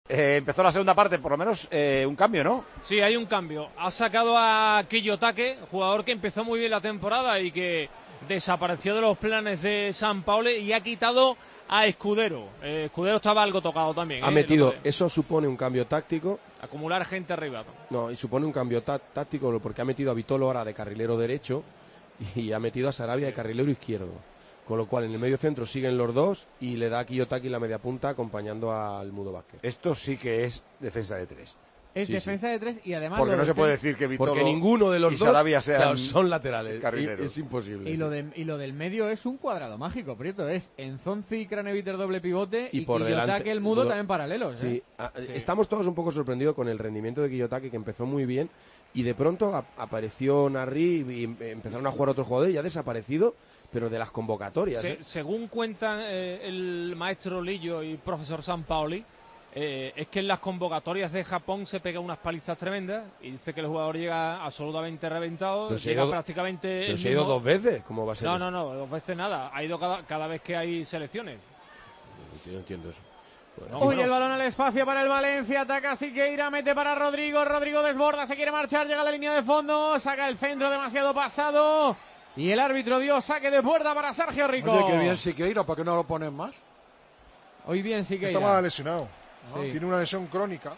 empezó la segunda parte, por lo menos un cambio, ¿no? Sí, hay un cambio. Ha sacado a Kiyotake, jugador que empezó muy bien la temporada y que desapareció de los planes de Sampaoli, y ha quitado a Escudero. Escudero estaba algo tocado también. Ha metido, eso supone un cambio táctico. Acumular gente arriba. No, y supone un cambio táctico porque ha metido a Vitolo ahora de carrilero derecho y ha metido a Sarabia de carrilero izquierdo. Con lo cual en el medio centro siguen los dos y le da a Kiyotaki la media punta acompañando al Mudo Vázquez. Esto sí que es defensa de 3. Es defensa de 3 y además... Porque no se puede decir que Vitolo porque ninguno de los y Sarabia sean son laterales. Carrileros. Es imposible. Y lo del medio es un cuadrado mágico, Prieto. Es Enzonzi y Craneviter doble pivote y por Kiyotake delante, el Mudo también paralelos. Sí. Estamos todos un poco sorprendidos con el rendimiento de Kiyotake, que empezó muy bien y de pronto apareció Narri y empezaron a jugar otros jugadores y ha desaparecido, pero de las convocatorias. Según cuentan el maestro Lillo y profesor Sampaoli, es que en las convocatorias de Japón se pega unas palizas tremendas y dice que el jugador llega absolutamente reventado, llega prácticamente... Pero se ha ido 2 veces, ¿cómo va a ser? No, 2 veces nada, ha ido cada vez que hay selecciones. No entiendo eso. Uy, el balón al espacio para el Valencia, ataca Siqueira, mete para Rodrigo desborda, se quiere marchar, llega a la línea de fondo, saca el centro demasiado pasado y el árbitro dio saque de puerta para Sergio Rico. Oye, qué bien Siqueira, ¿por qué no lo ponen más? Hoy bien Siqueira. Estaba lesionado, sí. Tiene una lesión crónica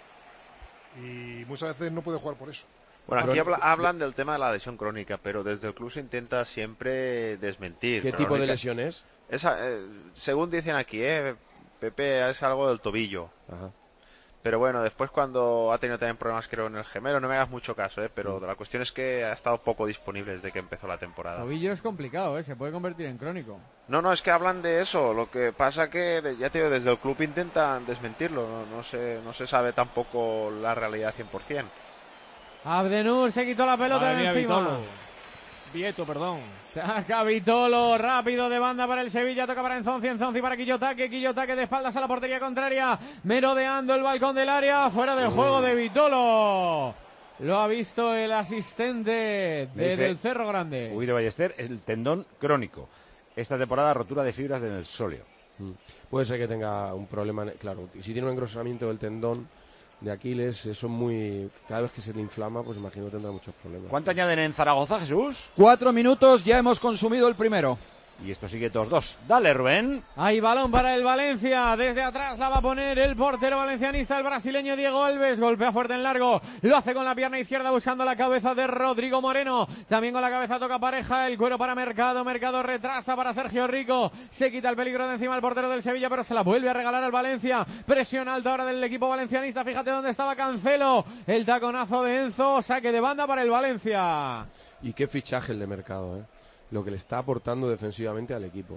y muchas veces no puede jugar por eso. Bueno, aquí hablan del tema de la lesión crónica, pero desde el club se intenta siempre desmentir. ¿Qué tipo de lesión es? Según dicen aquí, Pepe, es algo del tobillo. Ajá. Pero bueno, después cuando ha tenido también problemas, creo, en el gemelo, no me hagas mucho caso, pero la cuestión es que ha estado poco disponible desde que empezó la temporada. Tobillo es complicado, se puede convertir en crónico. No, es que hablan de eso. Lo que pasa que, ya te digo, desde el club intentan desmentirlo. No se sabe tampoco la realidad 100%. Abdenur se quitó la pelota de encima. Vieto, perdón. Saca Vitolo, rápido de banda para el Sevilla, toca para Enzonzi para Kiyotake de espaldas a la portería contraria, merodeando el balcón del área, fuera de juego de Vitolo. Lo ha visto el asistente del Cerro Grande. Guido Ballester, es el tendón crónico. Esta temporada rotura de fibras del sóleo. Puede ser que tenga un problema, claro, si tiene un engrosamiento del tendón de Aquiles, eso cada vez que se le inflama, pues imagino que tendrá muchos problemas. ¿Cuánto añaden en Zaragoza, Jesús? 4 minutos, ya hemos consumido el primero. Y esto sigue 2-2. Dale, Rubén. Hay balón para el Valencia. Desde atrás la va a poner el portero valencianista, el brasileño Diego Alves. Golpea fuerte en largo. Lo hace con la pierna izquierda buscando la cabeza de Rodrigo Moreno. También con la cabeza toca pareja. El cuero para Mercado. Mercado retrasa para Sergio Rico. Se quita el peligro de encima el portero del Sevilla, pero se la vuelve a regalar al Valencia. Presión alta ahora del equipo valencianista. Fíjate dónde estaba Cancelo. El taconazo de Enzo. Saque de banda para el Valencia. Y qué fichaje el de Mercado, lo que le está aportando defensivamente al equipo.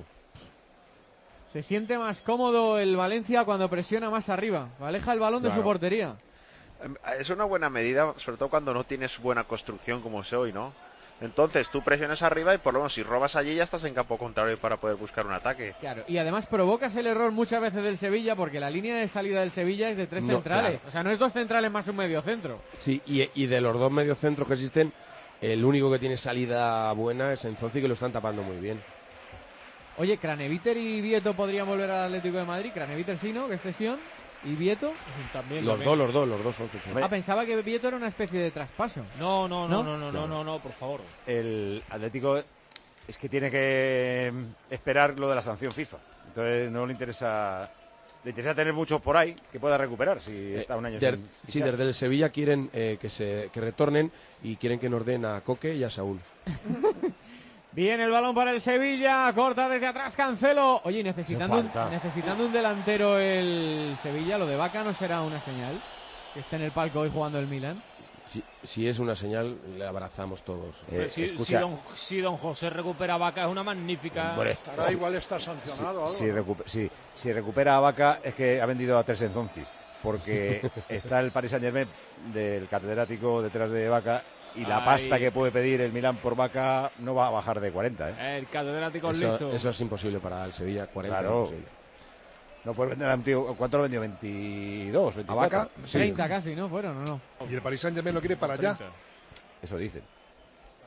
Se siente más cómodo el Valencia cuando presiona más arriba, aleja el balón de su portería. Es una buena medida, sobre todo cuando no tienes buena construcción como es hoy, ¿no? Entonces tú presionas arriba y por lo menos si robas allí ya estás en campo contrario para poder buscar un ataque. Claro, y además provocas el error muchas veces del Sevilla porque la línea de salida del Sevilla es de 3 centrales. Claro. O sea, no es 2 centrales más un medio centro. Sí, y de los 2 mediocentros que existen, el único que tiene salida buena es Enzonzi, que lo están tapando muy bien. Oye, Craneviter y Vieto podrían volver al Atlético de Madrid. Craneviter sí, ¿no? Que es cesión. ¿Y Vieto? También. Los dos son cesiones. Pensaba que Vieto era una especie de traspaso. No, por favor. El Atlético es que tiene que esperar lo de la sanción FIFA. Entonces no le interesa... Le interesa tener muchos por ahí que pueda recuperar si está un año Sí, desde el Sevilla quieren que retornen y quieren que nos den a Coque y a Saúl. Bien el balón para el Sevilla, corta desde atrás Cancelo. Oye, necesitando un delantero el Sevilla, lo de Vaca no será una señal que esté en el palco hoy jugando el Milan. Si es una señal, le abrazamos todos. Si don José recupera a Vaca es una magnífica... Ahora igual está sancionado. Si recupera a Vaca es que ha vendido a 3 Enzonzis, porque está el Paris Saint-Germain del catedrático detrás de Vaca y la pasta que puede pedir el Milan por Vaca no va a bajar de 40. El catedrático es listo. Eso es imposible para el Sevilla, 40. Claro. No puede vender a un tío. ¿Cuánto lo vendió? ¿22? ¿24? ¿A Vaca? 30 casi, ¿no? ¿Fueron o no? Y el Paris Saint-Germain lo quiere para allá. Eso dicen.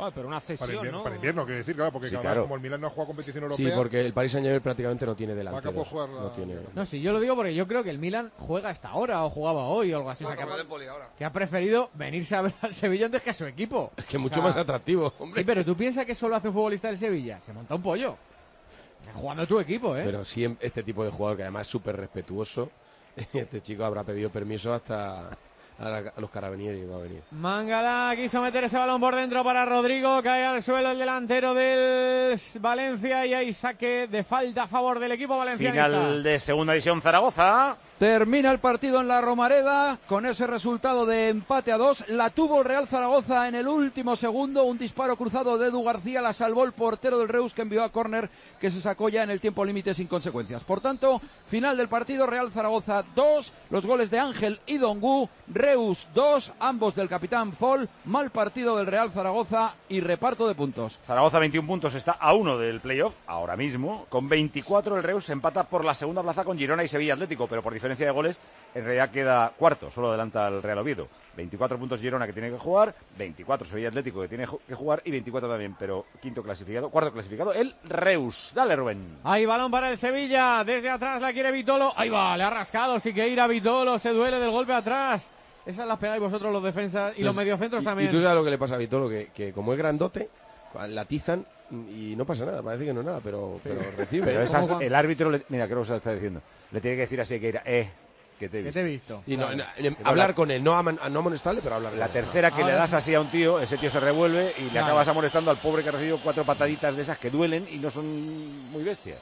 Pero una cesión, ¿no? Para invierno, quiero decir, claro, porque Sí, además claro. como el Milan no ha jugado competición europea... Sí, porque el Paris Saint-Germain prácticamente no tiene delantero. Vaca puede jugar No tiene... No, sí, yo lo digo porque yo creo que el Milan juega hasta ahora o jugaba hoy o algo así. O sea, que ha preferido venirse a ver al Sevilla antes que a su equipo. Es que es mucho más atractivo, hombre. Sí, pero tú piensas que solo hace un futbolista del Sevilla. Se monta un pollo. Jugando tu equipo, ¿eh? Pero sí, este tipo de jugador que además es súper respetuoso, este chico habrá pedido permiso hasta a los carabinieri va a venir. Mangala quiso meter ese balón por dentro para Rodrigo, cae al suelo el delantero del Valencia y hay saque de falta a favor del equipo valencianista. Final de segunda división Zaragoza. Termina el partido en la Romareda con ese resultado de empate a 2. La tuvo el Real Zaragoza en el último segundo. Un disparo cruzado de Edu García la salvó el portero del Reus, que envió a córner, que se sacó ya en el tiempo límite sin consecuencias. Por tanto, final del partido, Real Zaragoza 2, los goles de Ángel y Dongu, Reus 2, ambos del capitán Fall. Mal partido del Real Zaragoza y reparto de puntos. Zaragoza 21 puntos, está a 1 del playoff ahora mismo. Con 24 el Reus empata por la segunda plaza con Girona y Sevilla Atlético, pero por diferencia de goles en realidad queda cuarto, solo adelanta al Real Oviedo. 24 puntos Girona, que tiene que jugar, 24 Sevilla Atlético, que tiene que jugar, y 24 también, pero cuarto clasificado el Reus. Dale, Rubén. Hay balón para el Sevilla, desde atrás la quiere Vitolo, ahí va, le ha rascado Siqueira, Vitolo se duele del golpe atrás. Esas las pegáis vosotros los defensas y los mediocentros también. Y tú sabes lo que le pasa a Vitolo, que como es grandote, la atizan y no pasa nada, parece que no es nada, pero recibe. Pero el árbitro, mira, creo que se lo está diciendo, le tiene que decir así que irá, que te he visto. Y hablar con él, no amonestarle, pero hablar. La tercera que le das así a un tío, ese tío se revuelve y le acabas amonestando al pobre que ha recibido 4 pataditas de esas que duelen y no son muy bestias.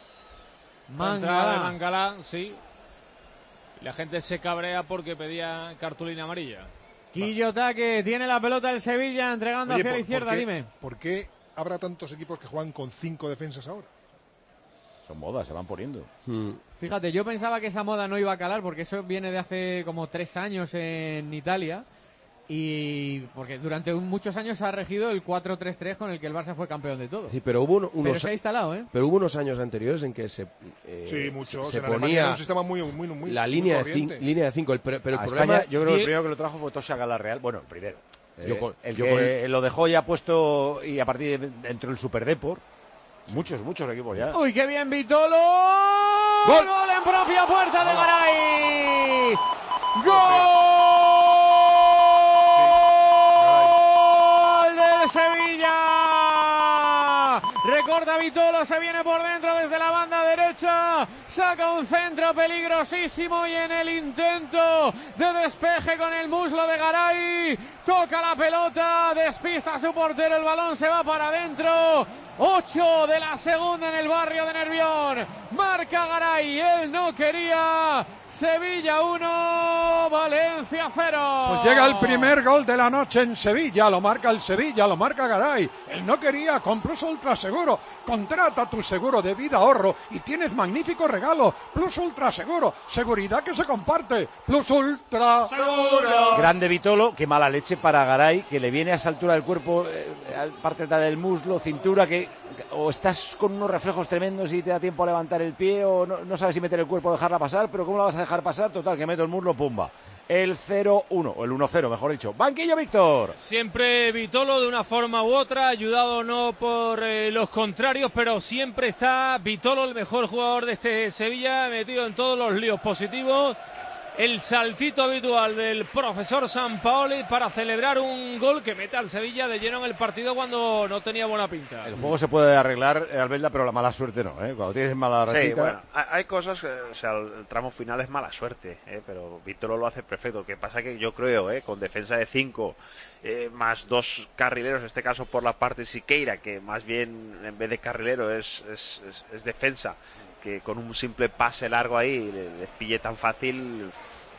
Mangala, sí. La gente se cabrea porque pedía cartulina amarilla. Quillota, que tiene la pelota el Sevilla entregando hacia la izquierda, dime. ¿Por qué habrá tantos equipos que juegan con 5 defensas ahora? Son modas, se van poniendo. Fíjate, yo pensaba que esa moda no iba a calar porque eso viene de hace como 3 años en Italia y porque durante muchos años se ha regido el 4-3-3 con el que el Barça fue campeón de todo. Sí, pero hubo pero se ha instalado, ¿eh? Pero hubo unos años anteriores en que se ponía un sistema muy la línea de 5, pero el problema España, yo creo que el primero que lo trajo fue Tosha Galarreal, bueno, el primero. Lo dejó ya puesto y a partir de entró el Superdeport. Muchos equipos ya. ¡Uy, qué bien Vitolo! ¡Gol! ¡Gol en propia puerta de Garay! ¡Gol del Sevilla! Recorta Vitolo, se viene por dentro desde la banda derecha, saca un centro peligrosísimo y en el intento de despeje con el muslo de Garay, toca la pelota, despista a su portero, el balón se va para adentro. 8 de la segunda en el barrio de Nervión. Marca Garay, él no quería. Sevilla 1, Valencia 0. Pues llega el primer gol de la noche en Sevilla, lo marca el Sevilla, lo marca Garay. Él no quería, con Plus Ultra Seguro. Contrata tu seguro de vida ahorro y tienes magnífico regalo. Plus Ultra Seguro, seguridad que se comparte. Plus Ultra Seguro. Grande Vitolo, qué mala leche para Garay, que le viene a esa altura del cuerpo, parte del muslo, cintura, que o estás con unos reflejos tremendos y te da tiempo a levantar el pie, o no sabes si meter el cuerpo o dejarla pasar, pero ¿cómo la vas a dejar pasar? Total, que meto el muslo, pumba. El 0-1, o el 1-0, mejor dicho. Banquillo, Víctor. Siempre Vitolo, de una forma u otra, ayudado no por los contrarios, pero siempre está Vitolo, el mejor jugador de este Sevilla, metido en todos los líos positivos. El saltito habitual del profesor Sampaoli para celebrar un gol que mete al Sevilla de lleno en el partido cuando no tenía buena pinta. El juego se puede arreglar, Albelda, pero la mala suerte no, ¿eh? Cuando tienes mala rachita... Sí, bueno, hay cosas, o sea, el tramo final es mala suerte, pero Víctor lo hace perfecto. Lo que pasa que yo creo, con defensa de 5, más 2 carrileros, en este caso por la parte de Siqueira, que más bien en vez de carrilero es defensa, que con un simple pase largo ahí les pille tan fácil,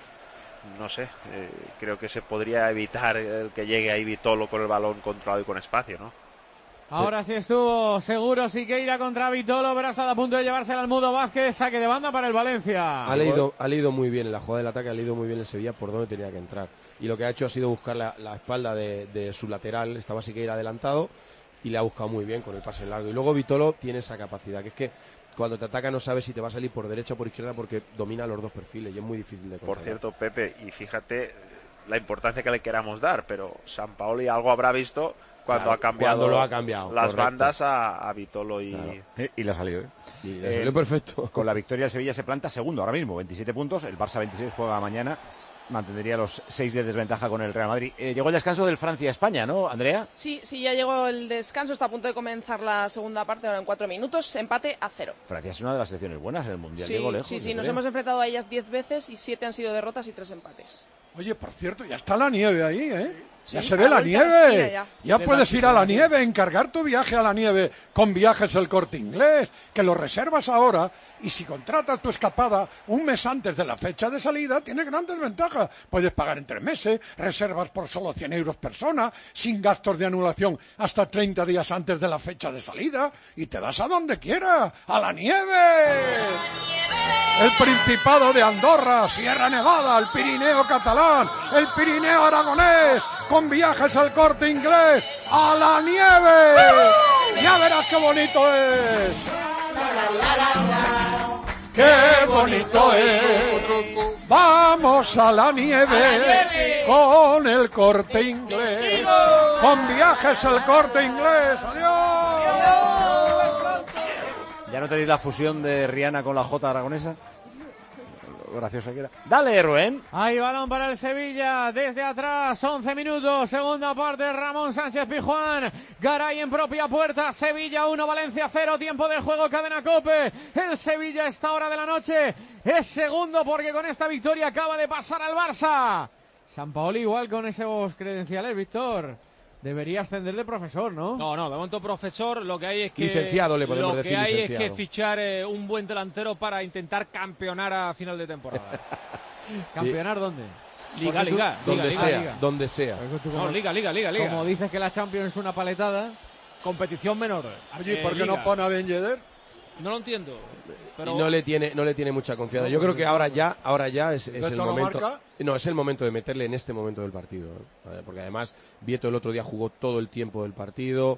no sé, creo que se podría evitar el que llegue ahí Vitolo con el balón controlado y con espacio, ¿no? Ahora sí estuvo seguro Siqueira contra Vitolo, pero ha estado a punto de llevarse al Mudo Vázquez, saque de banda para el Valencia. Ha leído muy bien en la jugada del ataque, ha leído muy bien el Sevilla por dónde tenía que entrar. Y lo que ha hecho ha sido buscar la espalda de su lateral, estaba Siqueira adelantado y le ha buscado muy bien con el pase largo. Y luego Vitolo tiene esa capacidad, que es que cuando te ataca no sabes si te va a salir por derecha o por izquierda porque domina los dos perfiles y es muy difícil de controlar. Por cierto, Pepe, y fíjate la importancia que le queramos dar, pero Sampaoli algo habrá visto cuando ha cambiado, cuando lo ha cambiado, las correcto. bandas a Vitolo y... Claro. Y le ha salido, ¿eh? Y le salió perfecto. Con la victoria el Sevilla se planta segundo ahora mismo, 27 puntos, el Barça 26 juega mañana, mantendría los 6 de desventaja con el Real Madrid. Llegó el descanso del Francia-España, ¿no, Andrea? Sí, ya llegó el descanso, está a punto de comenzar la segunda parte, ahora en 4 minutos, empate a 0. Francia es una de las selecciones buenas en el Mundial, Sí, llegó lejos. sí, nos hemos enfrentado a ellas 10 veces y 7 han sido derrotas y 3 empates. Oye, por cierto, ya está la nieve ahí, ¿eh? Sí, ya se ve la vuelta nieve. esquina Ya puedes ir a la nieve, encargar tu viaje a la nieve con Viajes El Corte Inglés, que lo reservas ahora y si contratas tu escapada un mes antes de la fecha de salida, tiene grandes ventajas. Puedes pagar en 3 meses, reservas por solo 100 euros persona, sin gastos de anulación hasta 30 días antes de la fecha de salida y te das a donde quieras, a la nieve. El Principado de Andorra, Sierra Nevada, el Pirineo catalán, el Pirineo aragonés, con Viajes El Corte Inglés, a la nieve. Ya verás qué bonito es. ¡Qué bonito es! Vamos a la nieve con El Corte Inglés, con Viajes El Corte Inglés. ¡Adiós! ¿Ya no tenéis la fusión de Rihanna con la Jota aragonesa? Lo graciosa que era. Dale, Rubén. Hay balón para el Sevilla desde atrás, 11 minutos, segunda parte, Ramón Sánchez Pizjuán, Garay en propia puerta, Sevilla 1, Valencia 0, tiempo de juego, cadena COPE, el Sevilla a esta hora de la noche es segundo porque con esta victoria acaba de pasar al Barça. Sampaoli igual con esos credenciales, Víctor. Debería ascender de profesor, ¿no? No, de momento profesor, lo que hay es que... Licenciado le podemos decir, Lo que hay licenciado. es que fichar un buen delantero para intentar campeonar a final de temporada. ¿Campeonar dónde? Liga. Donde sea. No, Liga. Como dices que la Champions es una paletada. Competición menor. Oye, ¿por qué no pone a Ben Yedder? No lo entiendo. Pero... Y no le tiene mucha confianza. Yo creo que ahora ya es el momento. Marca? No, es el momento de meterle en este momento del partido, ¿eh? Porque además Vieto el otro día jugó todo el tiempo del partido,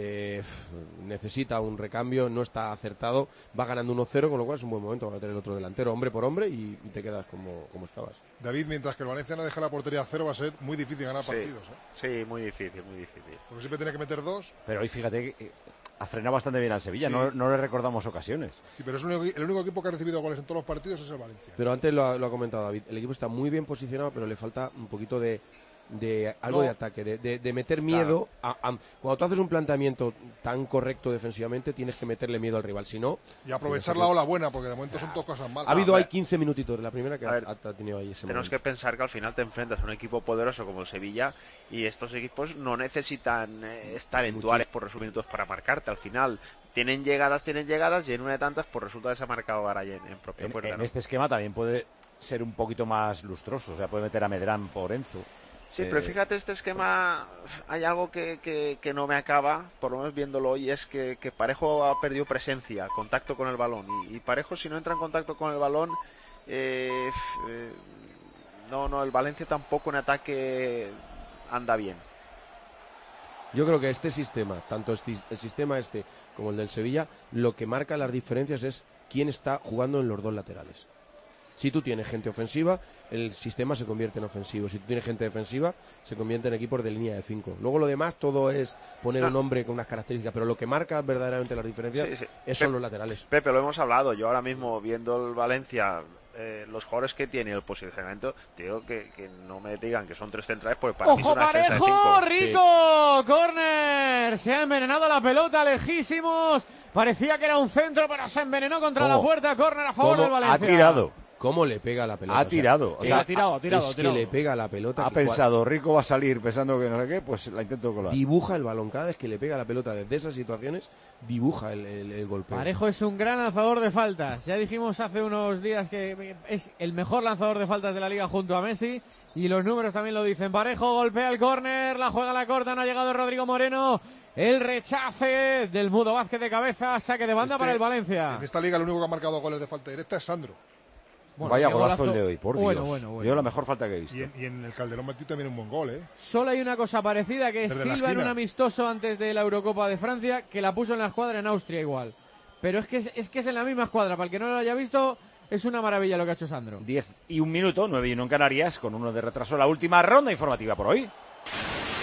necesita un recambio, no está acertado, va ganando 1-0, con lo cual es un buen momento para meter el otro delantero, hombre por hombre, y te quedas como estabas. David, mientras que el Valencia no deje la portería a 0, va a ser muy difícil ganar partidos, ¿eh? Sí, muy difícil. Porque siempre tiene que meter 2. Pero hoy fíjate que ha frenado bastante bien al Sevilla, Sí. no le recordamos ocasiones. Sí, pero es el único equipo que ha recibido goles en todos los partidos es el Valencia. Pero antes lo ha comentado David, el equipo está muy bien posicionado, pero le falta un poquito de algo de ataque, de meter miedo. Claro. Cuando tú haces un planteamiento tan correcto defensivamente, tienes que meterle miedo al rival, si no... Y aprovechar la ola buena, porque de momento son todas cosas malas. Ha habido ahí 15 minutitos de la primera que ha tenido ahí ese Tenemos momento. que pensar que al final te enfrentas a un equipo poderoso como el Sevilla y estos equipos no necesitan estar en duales por esos minutos para marcarte. Al final tienen llegadas y en una de tantas pues resulta que se ha marcado Garay en propia puerta. En este esquema también puede ser un poquito más lustroso, o sea, puede meter a Medrán por Enzo. Sí, pero fíjate, este esquema hay algo que no me acaba, por lo menos viéndolo hoy, es que Parejo ha perdido presencia, contacto con el balón. Y Parejo, si no entra en contacto con el balón, el Valencia tampoco en ataque anda bien. Yo creo que este sistema, tanto el sistema este como el del Sevilla, lo que marca las diferencias es quién está jugando en los dos laterales. Si tú tienes gente ofensiva, el sistema se convierte en ofensivo. Si tú tienes gente defensiva, se convierte en equipos de línea de 5. Luego lo demás todo es poner un hombre con unas características, pero lo que marca verdaderamente las diferencias son los laterales. Pepe, lo hemos hablado. Yo ahora mismo, viendo el Valencia, los jugadores que tiene, el posicionamiento, digo que no me digan que son 3 centrales, porque para mí es ¡Ojo, una defensa de Parejo! 5. ¡Rico! ¡Córner! Se ha envenenado la pelota, lejísimos. Parecía que era un centro, pero se envenenó contra la puerta. Córner a favor del Valencia. Ha tirado. ¿Cómo le pega la pelota? Ha tirado. O sea, ha tirado. Es que le pega la pelota. Ha pensado, Rico va a salir pensando que no sé qué, pues la intento colar. Dibuja el balón. Cada vez que le pega la pelota desde esas situaciones, dibuja el golpeo. Parejo es un gran lanzador de faltas. Ya dijimos hace unos días que es el mejor lanzador de faltas de la liga junto a Messi. Y los números también lo dicen. Parejo golpea el córner, la juega a la corta, no ha llegado Rodrigo Moreno. El rechace del Mudo Vázquez de cabeza, saque de banda para el Valencia. En esta liga el único que ha marcado goles de falta directa es Sandro. Bueno, vaya golazo el de hoy, por Dios. Bueno. Dio la mejor falta que he visto. Y en el Calderón Martí también un buen gol, ¿eh? Solo hay una cosa parecida, que Desde la Silva en esquina. un amistoso antes de la Eurocopa de Francia, que la puso en la escuadra en Austria igual. Pero es que es en la misma escuadra. Para el que no lo haya visto, es una maravilla lo que ha hecho Sandro. 10 y 1 minuto, 9 y 1 en Canarias, con 1 de retraso. La última ronda informativa por hoy.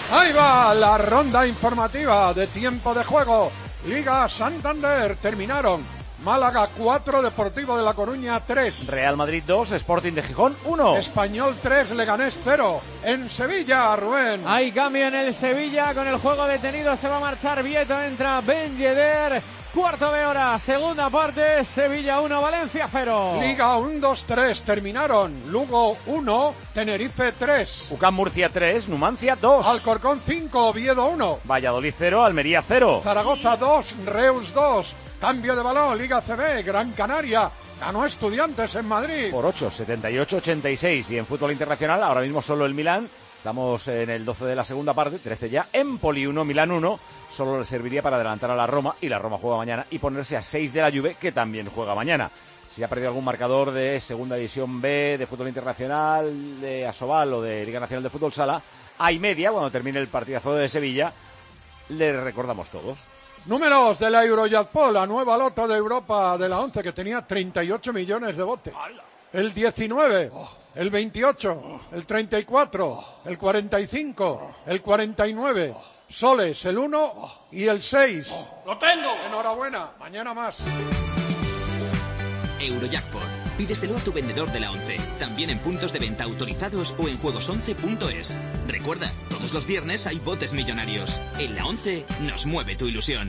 Ahí va la ronda informativa de tiempo de juego. Liga Santander, terminaron. Málaga 4, Deportivo de La Coruña 3. Real Madrid 2, Sporting de Gijón 1. Español 3, Leganés 0. En Sevilla, Rubén. Hay cambio en el Sevilla, con el juego detenido se va a marchar Vieto, entra Ben Yedder. Cuarto de hora, segunda parte, Sevilla 1, Valencia 0. Liga 1-2-3, terminaron. Lugo 1, Tenerife 3. UCAM Murcia 3, Numancia 2. Alcorcón 5, Oviedo 1. Valladolid 0, Almería 0. Zaragoza 2, Reus 2. Cambio de balón, Liga CB, Gran Canaria. Ganó Estudiantes en Madrid. Por 8, 78-86. Y en fútbol internacional, ahora mismo solo el Milán. Estamos en el 12 de la segunda parte, 13 ya. Empoli 1, Milán 1. Solo le serviría para adelantar a la Roma. Y la Roma juega mañana. Y ponerse a 6 de la Juve, que también juega mañana. Si ha perdido algún marcador de Segunda División B, de fútbol internacional, de Asobal o de Liga Nacional de Fútbol Sala, a y media, cuando termine el partidazo de Sevilla, le recordamos todos. Números de la Eurojackpot, la nueva loto de Europa de la 11, que tenía 38 millones de botes. El 19, el 28, el 34, el 45, el 49, soles, el 1 y el 6. ¡Lo tengo! Enhorabuena, mañana más. Eurojackpot. Pídeselo a tu vendedor de la 11, también en puntos de venta autorizados o en juegos11.es. Recuerda, todos los viernes hay botes millonarios. En la 11 nos mueve tu ilusión.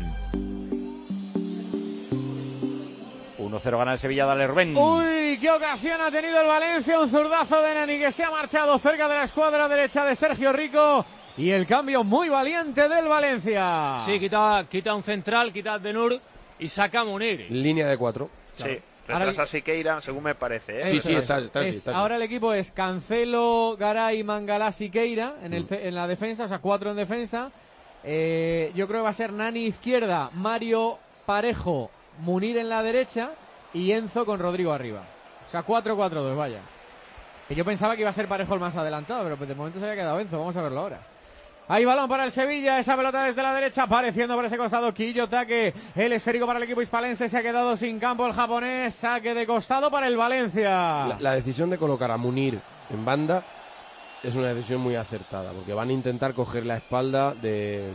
1-0 gana el Sevilla, dale Rubén. Uy, qué ocasión ha tenido el Valencia, un zurdazo de Nani que se ha marchado cerca de la escuadra derecha de Sergio Rico. Y el cambio muy valiente del Valencia. Sí, quita un central, quita a Benur y saca a Munir. Línea de 4. Claro. Sí. Retrasa a Siqueira, según me parece, ¿eh? Sí, está. Ahora el equipo es Cancelo, Garay, Mangalá, Siqueira en la defensa, o sea, 4 en defensa. Yo creo que va a ser Nani izquierda, Mario Parejo, Munir en la derecha y Enzo con Rodrigo arriba. O sea, 4-4-2, vaya. Que yo pensaba que iba a ser Parejo el más adelantado, pero de momento se había quedado Enzo. Vamos a verlo ahora. Hay balón para el Sevilla, esa pelota desde la derecha, apareciendo por ese costado Quillotake, el esférico para el equipo hispalense, se ha quedado sin campo el japonés, saque de costado para el Valencia. La decisión de colocar a Munir en banda es una decisión muy acertada, porque van a intentar coger la espalda de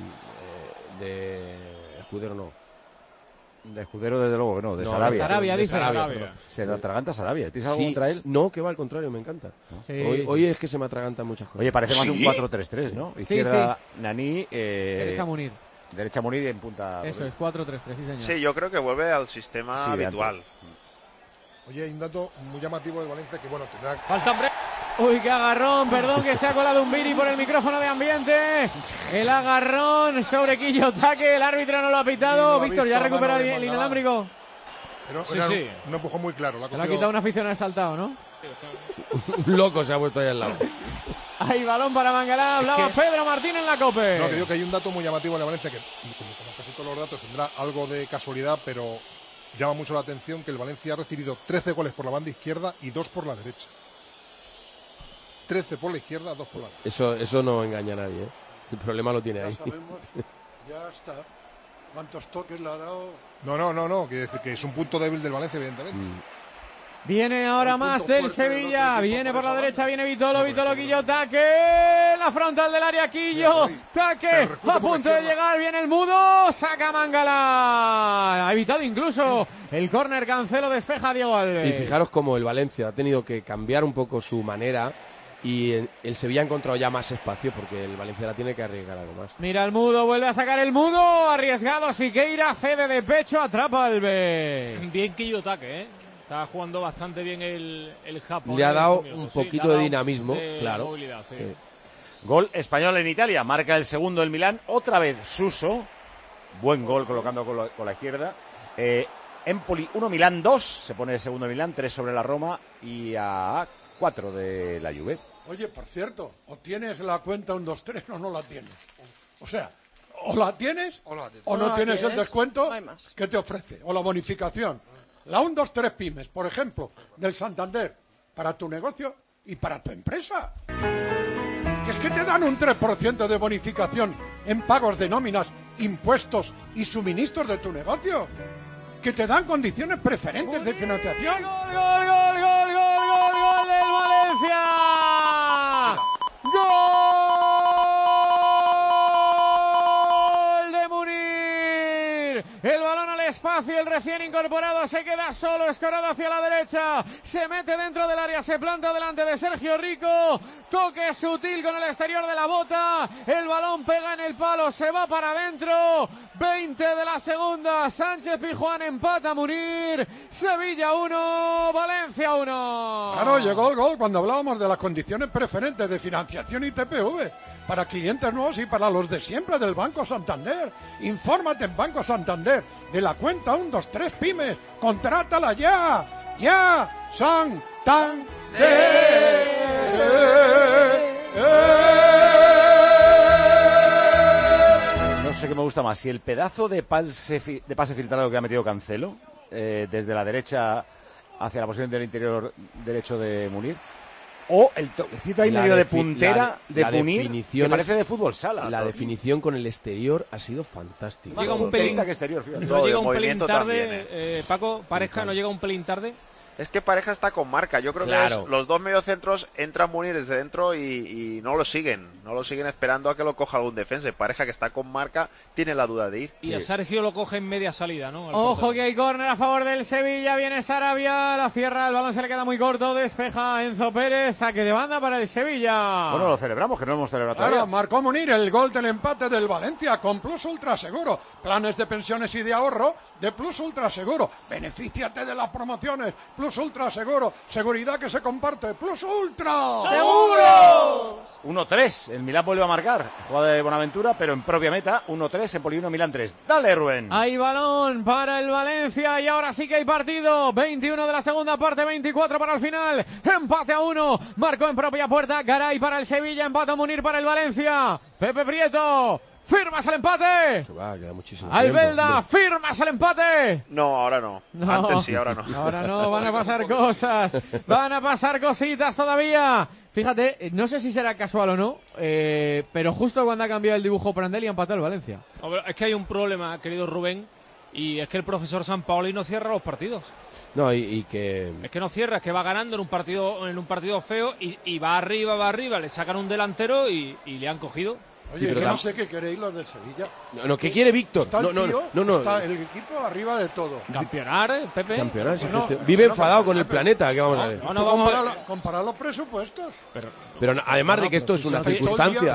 Escudero, no. De Escudero, desde luego que no, de Sarabia. Se te atraganta Sarabia. ¿Tienes algo contra él? No, que va al contrario, me encanta. Sí, hoy es que se me atragantan muchas cosas. Oye, parece más de un 4-3-3, ¿no? Izquierda, Nani. Derecha Munir. Derecha Munir y en punta. Eso es, 4-3-3, sí señor. Sí, yo creo que vuelve al sistema habitual. Oye, hay un dato muy llamativo del Valencia que, bueno, tendrá... Falta hombre. Uy, qué agarrón, perdón, que se ha colado un Viri por el micrófono de ambiente. El agarrón sobre Quillotake, el árbitro no lo ha pitado. Víctor, ¿ya recupera el inalámbrico? Pero sí. Un empujón muy claro. Le ha quitado una aficionado saltado, ¿no? Un loco se ha puesto ahí al lado. Hay balón para Mangalá, hablaba Pedro Martín en la COPE. No, que digo que hay un dato muy llamativo en la Valencia que, como casi todos los datos, tendrá algo de casualidad, pero llama mucho la atención que el Valencia ha recibido 13 goles por la banda izquierda y 2 por la derecha. 13 por la izquierda, 2 por la derecha. Eso no engaña a nadie, ¿eh? El problema lo tiene Ya ahí. sabemos, ya está. ¿Cuántos toques le ha dado? No, quiere decir que es un punto débil del Valencia, evidentemente. Viene ahora más del Sevilla, viene por la derecha, viene Vitolo Quillotake, la frontal del área, Quillotake, a punto de llegar, viene el mudo, saca Mangalá, ha evitado incluso el córner, Cancelo, despeja Diego Alves. Y fijaros cómo el Valencia ha tenido que cambiar un poco su manera y el Sevilla ha encontrado ya más espacio porque el Valencia la tiene que arriesgar algo más. Mira el mudo, vuelve a sacar el mudo, arriesgado Siqueira, cede de pecho, atrapa Alves. Bien Quillotake, ¿eh? Está jugando bastante bien el Japón. Le ha dado un poquito de dinamismo, claro. Movilidad, sí. Gol español en Italia, marca el segundo el Milán, otra vez Suso, buen gol colocando con la izquierda. Empoli 1, Milán 2, se pone el segundo Milán, 3 sobre la Roma y a 4 de la Juve. Oye, por cierto, o tienes la cuenta 1-2-3 o no la tienes. O sea, o la tienes o no tienes el descuento que te ofrece, o la bonificación. La 1-2-3 Pymes, por ejemplo, del Santander, para tu negocio y para tu empresa. Que es que te dan un 3% de bonificación en pagos de nóminas, impuestos y suministros de tu negocio. Que te dan condiciones preferentes de financiación. ¡Gol del Valencia! ¡Gol! Escorazo y el recién incorporado se queda solo. Escorazo hacia la derecha, se mete dentro del área, se planta delante de Sergio Rico. Toque sutil con el exterior de la bota. El balón pega en el palo, se va para adentro. 20 de la segunda. Sánchez Pizjuán empata Munir. Sevilla 1, Valencia 1. Claro, llegó el gol cuando hablábamos de las condiciones preferentes de financiación y TPV para clientes nuevos y para los de siempre del Banco Santander. Infórmate en Banco Santander de la cuenta 123 Pymes. Contrátala ya. Ya, Santander. No sé qué me gusta más, si el pedazo de pase filtrado que ha metido Cancelo desde la derecha hacia la posición del interior derecho de Munir, o el toquecito ahí medio de puntera de Munir, que parece de fútbol sala. La definición con el exterior ha sido fantástica. Llega un pelín, exterior, no llega un pelín tarde, también, Paco, Pareja no llega un pelín tarde. Es que Pareja está con marca. Yo creo que los dos mediocentros entran Munir desde dentro y no lo siguen. No lo siguen esperando a que lo coja algún defensa. Y Pareja, que está con marca, tiene la duda de ir. Y a Sergio lo coge en media salida, ¿no? Ojo que hay córner a favor del Sevilla. Viene Sarabia, la cierra, el balón se le queda muy corto. Despeja Enzo Pérez. Saque de banda para el Sevilla. Bueno, lo celebramos, que no lo hemos celebrado todavía. Claro, marcó Munir el gol del empate del Valencia con Plus Ultra Seguro. Planes de pensiones y de ahorro de Plus Ultra Seguro. Benefíciate de las promociones. Plus Ultra Seguro. Seguridad que se comparte. Plus Ultra. ¡Seguro! 1-3. El Milán vuelve a marcar. Jugada de Bonaventura, pero en propia meta. 1-3 en Polígono Milán 3. Dale, Rubén. Hay balón para el Valencia y ahora sí que hay partido. 21 de la segunda parte, 24 para el final. Empate a 1. Marcó en propia puerta Garay para el Sevilla. Empate a Munir para el Valencia. Pepe Prieto. ¿Firmas el empate? Queda muchísimo Albelda, ¿firmas el empate? No, ahora no. Antes sí, ahora no. Ahora no, van a pasar cosas. Van a pasar cositas todavía. Fíjate, no sé si será casual o no, pero justo cuando ha cambiado el dibujo Prandelli ha empatado el Valencia. Es que hay un problema, querido Rubén, y es que el profesor Sampaoli no cierra los partidos. No, y que... Es que no cierra, es que va ganando en un partido feo y va arriba, le sacan un delantero y le han cogido. Oye, sí, que no sé qué queréis los del Sevilla. No, ¿qué quiere Víctor? Está no. Está el equipo arriba de todo. Campeonar, Pepe. Campeonar, vive enfadado con el planeta, ¿qué vamos a ver? Comparar los presupuestos. Pero además de que esto es una circunstancia.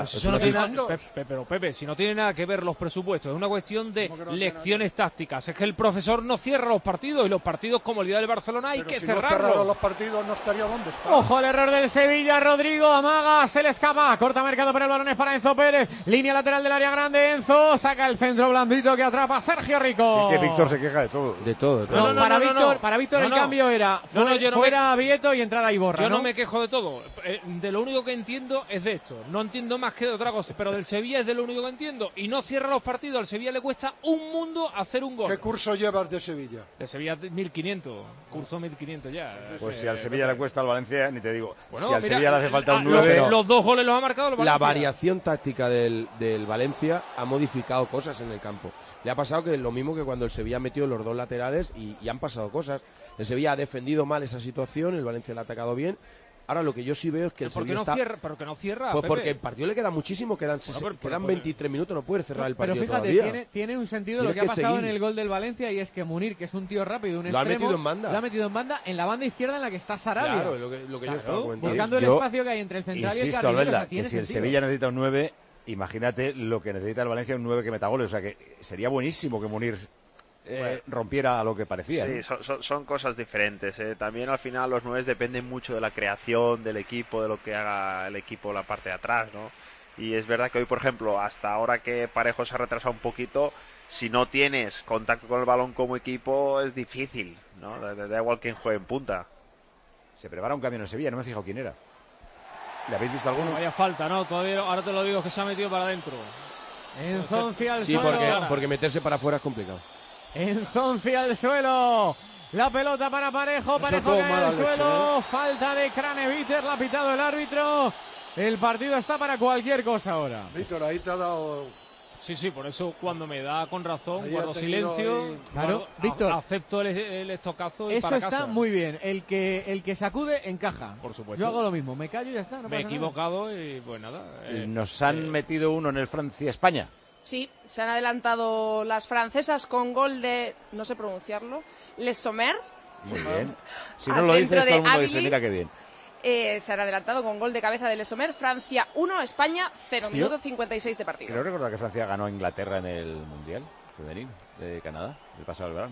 Pero Pepe, si no tiene nada que ver los presupuestos, es una cuestión de lecciones tácticas. Es que el profesor no cierra los partidos y los partidos como el día del Barcelona hay que cerrarlos. Si no cerraron los partidos no estaría donde está. Ojo el error del Sevilla, Rodrigo amaga, se le escapa, corta mercado, pero el balón es para Enzo Pérez. Línea lateral del área grande, Enzo saca el centro blandito que atrapa Sergio Rico. Sí, que Víctor se queja de todo. De todo. Para Víctor el cambio era fuera Vieto y entrada Iborra. Yo no me quejo de todo. De lo único que entiendo es de esto. No entiendo más que de otra cosa. Pero del Sevilla es de lo único que entiendo. Y no cierra los partidos. Al Sevilla le cuesta un mundo hacer un gol. ¿Qué curso llevas de Sevilla? De Sevilla 1500. Curso 1500 ya. Pues si al Sevilla le cuesta al Valencia, ni te digo. Bueno, si al Sevilla le hace falta un 9. Los dos goles los ha marcado el Valencia. La variación táctica del Valencia ha modificado cosas en el campo. Le ha pasado que lo mismo que cuando el Sevilla ha metido los dos laterales y han pasado cosas. El Sevilla ha defendido mal esa situación, el Valencia le ha atacado bien. Ahora lo que yo sí veo es que el Sevilla ¿Pero que no cierra? Pues porque el partido le queda muchísimo, quedan 23 minutos, no puede cerrar el partido. Pero fíjate, todavía. Tiene un sentido lo que ha pasado en el gol del Valencia, y es que Munir, que es un tío rápido, un lo extremo, ha metido en banda. Lo ha metido en banda, en la banda izquierda en la que está Sarabia. Claro, lo que yo estaba comentando. Buscando el espacio que hay entre el central y el carrilero. Albelda, que si el Sevilla necesita un 9, imagínate lo que necesita el Valencia, un 9 que meta goles. O sea que sería buenísimo que Munir rompiera a lo que parecía. Sí, son cosas diferentes. También al final los 9 dependen mucho de la creación del equipo, de lo que haga el equipo la parte de atrás, ¿no? Y es verdad que hoy, por ejemplo, hasta ahora que Parejo se ha retrasado un poquito, si no tienes contacto con el balón como equipo es difícil, ¿no? Da igual quién juegue en punta. Se prepara un cambio en Sevilla, no me he fijado quién era. ¿Le habéis visto alguno? Vaya falta, ¿no? Todavía, ahora te lo digo, que se ha metido para adentro. Enzonzi al suelo. Sí, porque meterse para afuera es complicado. Enzonzi al suelo. La pelota para Parejo. Parejo cae al suelo. Falta de Craneviter. La ha pitado el árbitro. El partido está para cualquier cosa ahora. Víctor, ahí te ha dado... Sí, por eso cuando me da con razón, guardo silencio. Claro, Víctor. Acepto el estocazo y eso para está casa. Muy bien. El que sacude encaja. Por supuesto. Yo hago lo mismo. Me callo y ya está. No me he pasa equivocado y pues nada. Nos han metido uno en el Francia-España. Sí, se han adelantado las francesas con gol de, no sé pronunciarlo, Les Sommer. Muy bien. Si no lo dices, todo el mundo dice, mira qué bien. Se han adelantado con gol de cabeza de Les Sommer. Francia 1, España 0, Hostia. minuto 56 de partido. Creo recordar que Francia ganó a Inglaterra en el Mundial femenino de Canadá, el pasado verano.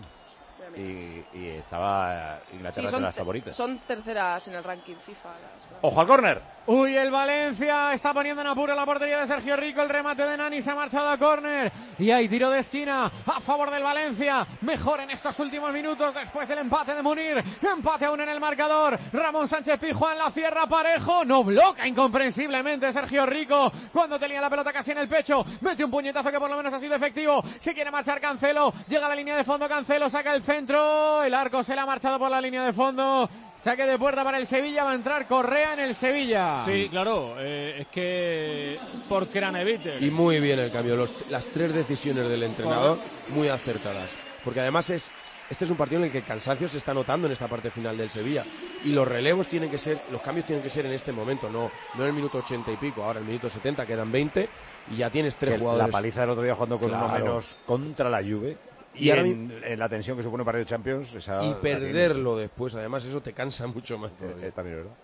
Y estaba Inglaterra entre las favoritas. Son terceras en el ranking FIFA. ¡Ojo al córner! Uy, el Valencia está poniendo en apuro la portería de Sergio Rico. El remate de Nani se ha marchado a córner. Y hay tiro de esquina a favor del Valencia. Mejor en estos últimos minutos después del empate de Munir. Empate aún en el marcador. Ramón Sánchez Pizjuán la cierra Parejo. No bloca incomprensiblemente Sergio Rico cuando tenía la pelota casi en el pecho. Mete un puñetazo que por lo menos ha sido efectivo. Se quiere marchar Cancelo. Llega a la línea de fondo Cancelo. Saca el centro. El arco se le ha marchado por la línea de fondo. Saque de puerta para el Sevilla, va a entrar Correa en el Sevilla. Sí, claro, es que por Kraneviter. Y muy bien el cambio, las 3 decisiones del entrenador muy acertadas. Porque además este es un partido en el que el cansancio se está notando en esta parte final del Sevilla. Y los relevos tienen que ser, los cambios tienen que ser en este momento, no en el minuto 80 y pico, ahora en el minuto 70 quedan 20 y ya tienes 3 jugadores. La paliza del otro día jugando con uno menos contra la Juve. Y en la tensión que supone un partido de Champions. Y perderlo después, además, eso te cansa mucho más todavía. También, ¿verdad?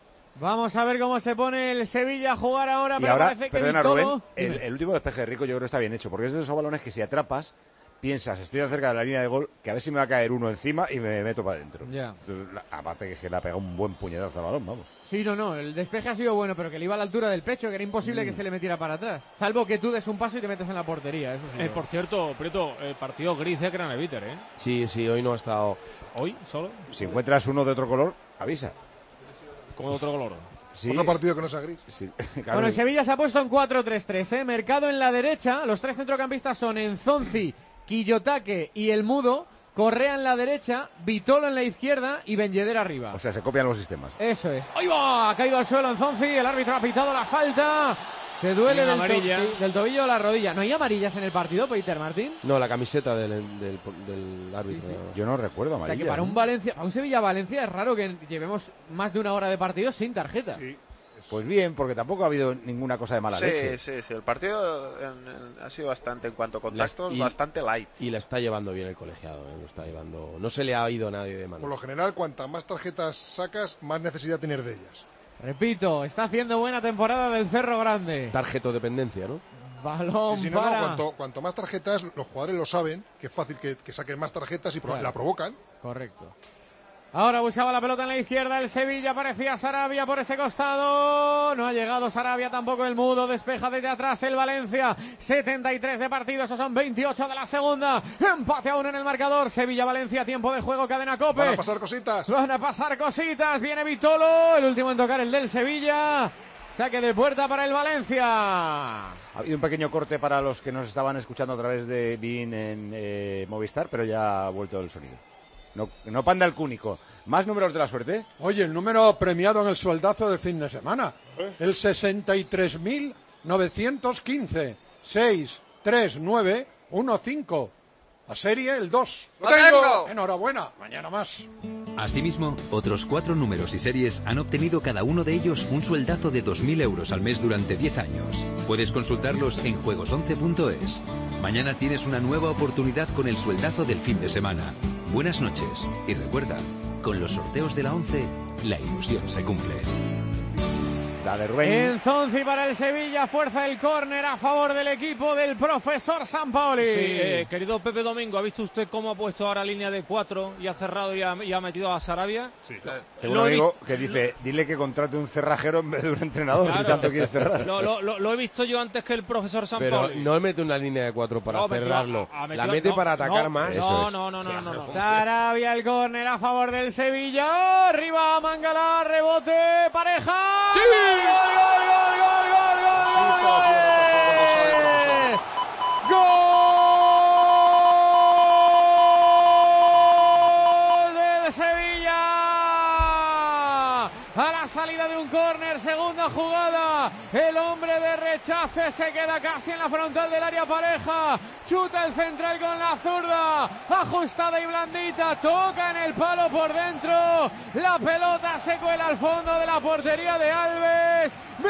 Vamos a ver cómo se pone el Sevilla a jugar ahora. Y pero ahora, parece que perdona, Rubén, el último despeje de Rico yo creo que está bien hecho, porque es de esos balones que si atrapas, piensas, estoy cerca de la línea de gol, que a ver si me va a caer uno encima y me meto para adentro. Ya. Aparte que le ha pegado un buen puñetazo al balón, vamos. Sí, no, el despeje ha sido bueno, pero que le iba a la altura del pecho, que era imposible que se le metiera para atrás. Salvo que tú des un paso y te metes en la portería, eso sí. Por cierto, Prieto, partido gris de Kraneviter, ¿eh? Sí, hoy no ha estado. ¿Hoy solo? Si encuentras uno de otro color, avisa. ¿Cómo de otro color? Sí. Otro partido que no sea gris. Sí. Claro. Bueno, el Sevilla se ha puesto en 4-3-3, ¿eh? Mercado en la derecha, los 3 centrocampistas son Enzonzi, Quillotake y El Mudo. Correa en la derecha, Vitolo en la izquierda y Ben Yedder arriba. O sea, se copian los sistemas. Eso es. ¡Ahí va! Ha caído al suelo Enzonzi, el árbitro ha pitado la falta. Se duele del tobillo a la rodilla. ¿No hay amarillas en el partido, Peter Martín? No, la camiseta del árbitro. Sí. Yo no recuerdo amarilla. O sea que para un Sevilla-Valencia es raro que llevemos más de una hora de partido sin tarjeta. Sí. Pues bien, porque tampoco ha habido ninguna cosa de mala leche. Sí. El partido ha sido bastante, en cuanto a contactos, bastante light. Y la está llevando bien el colegiado, lo está llevando. No se le ha ido a nadie de mano. Por lo general, cuantas más tarjetas sacas, más necesidad tienes de ellas. Repito, está haciendo buena temporada del Cerro Grande. Tarjetodependencia, ¿no? Balón cuanto más tarjetas, los jugadores lo saben, que es fácil que saquen más tarjetas y la provocan. Correcto. Ahora buscaba la pelota en la izquierda el Sevilla, parecía Sarabia por ese costado, no ha llegado Sarabia, tampoco El Mudo, despeja desde atrás el Valencia, 73 de partido, esos son 28 de la segunda, empate a 1 en el marcador, Sevilla-Valencia, tiempo de juego, cadena COPE. Van a pasar cositas, viene Vitolo, el último en tocar el del Sevilla, saque de puerta para el Valencia. Ha habido un pequeño corte para los que nos estaban escuchando a través de BIN en Movistar, pero ya ha vuelto el sonido. No Panda el Cúnico. ¿Más números de la suerte? Oye, el número premiado en el sueldazo del fin de semana. El 63.915. 63915. La serie, el 2. ¡Lo tengo! Enhorabuena. Mañana más. Asimismo, otros 4 números y series han obtenido cada uno de ellos un sueldazo de 2.000 euros al mes durante 10 años. Puedes consultarlos en juegos11.es. Mañana tienes una nueva oportunidad con el sueldazo del fin de semana. Buenas noches y recuerda, con los sorteos de la 11, la ilusión se cumple. Dale, Rubén. Enzonzi para el Sevilla, fuerza el córner a favor del equipo del profesor Sampaoli. Sí, querido Pepe Domingo, ¿ha visto usted cómo ha puesto ahora línea de 4 y ha cerrado y ha metido a Sarabia? Sí. Tengo un amigo que dice, dile que contrate un cerrajero en vez de un entrenador, claro, si tanto quiere cerrar. Lo he visto yo antes que el profesor Sampaoli. Pero no mete una línea de 4 para cerrarlo, la mete para atacar más. No. Sarabia, el córner a favor del Sevilla, arriba Mangala, rebote, Pareja. ¡Sí! ¡Gol! Del Sevilla. A la salida de un córner, segunda jugada. El hombre de rechace se queda casi en la frontal del área Pareja. Chuta el central con la zurda. Ajustada y blandita. Toca en el palo por dentro. La pelota se cuela al fondo de la portería de Alves. Media hora de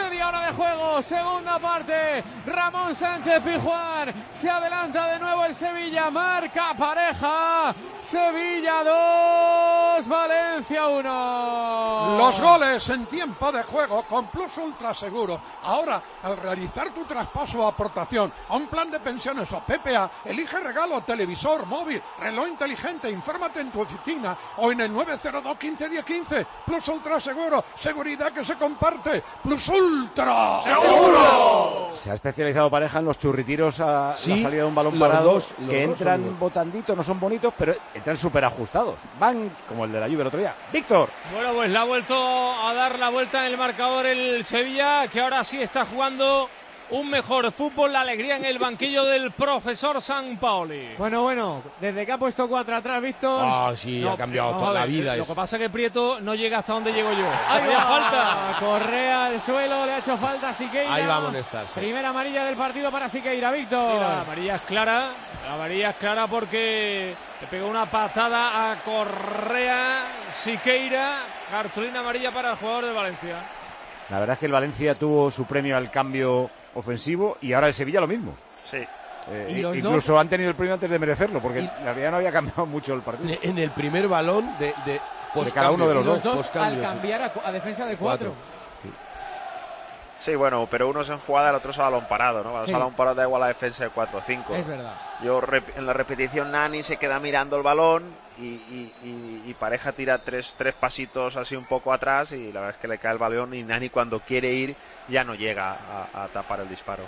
de juego, segunda parte. Ramón Sánchez Pizjuán, se adelanta de nuevo el Sevilla, marca pareja. Sevilla 2, Valencia 1. Los goles en tiempo de juego con Plus Ultra Seguros. Ahora, al realizar tu traspaso o aportación a un plan de pensiones o PPA, elige regalo, televisor, móvil, reloj inteligente. Infórmate en tu oficina o en el 902 15 10 15. Plus Ultra Seguro, seguridad que se comparte. Plus Ultra Seguro. Se ha especializado pareja en los churritiros a Sí, la salida de un balón los parado, dos que entran son- botanditos, no son bonitos, pero entran súper ajustados. Van como el de la Juve el otro día. Víctor. Bueno, pues le ha vuelto a dar la vuelta en el marcador el Sevilla, que ahora sí está jugando un mejor fútbol, la alegría en el banquillo del profesor Sampaoli. Bueno, desde que ha puesto 4 atrás, Víctor. Ah, sí, ha cambiado vamos toda a la ver, vida. Lo que pasa es que Prieto no llega hasta donde llego yo. Ahí ¡Vaya va, falta! Correa al suelo, le ha hecho falta a Siqueira. Ahí va a amonestarse. Primera amarilla del partido para Siqueira, Víctor. Sí, la amarilla es clara porque le pegó una patada a Correa, Siqueira, cartulina amarilla para el jugador de Valencia. La verdad es que el Valencia tuvo su premio al cambio ofensivo y ahora el Sevilla lo mismo. Sí. Y los Incluso han tenido el premio antes de merecerlo, porque en realidad no había cambiado mucho el partido. En el primer balón de cada uno de los Los dos. dos al Postcambio, sí. cambiar a defensa de 4. Sí, bueno, pero uno es en jugada, el otro es a balón parado, ¿no? Cuando Sí. es a balón parado da igual la defensa de 4 o 5. Es verdad. En la repetición Nani se queda mirando el balón y Pareja tira tres pasitos así un poco atrás y la verdad es que le cae el balón y Nani cuando quiere ir ya no llega a tapar el disparo.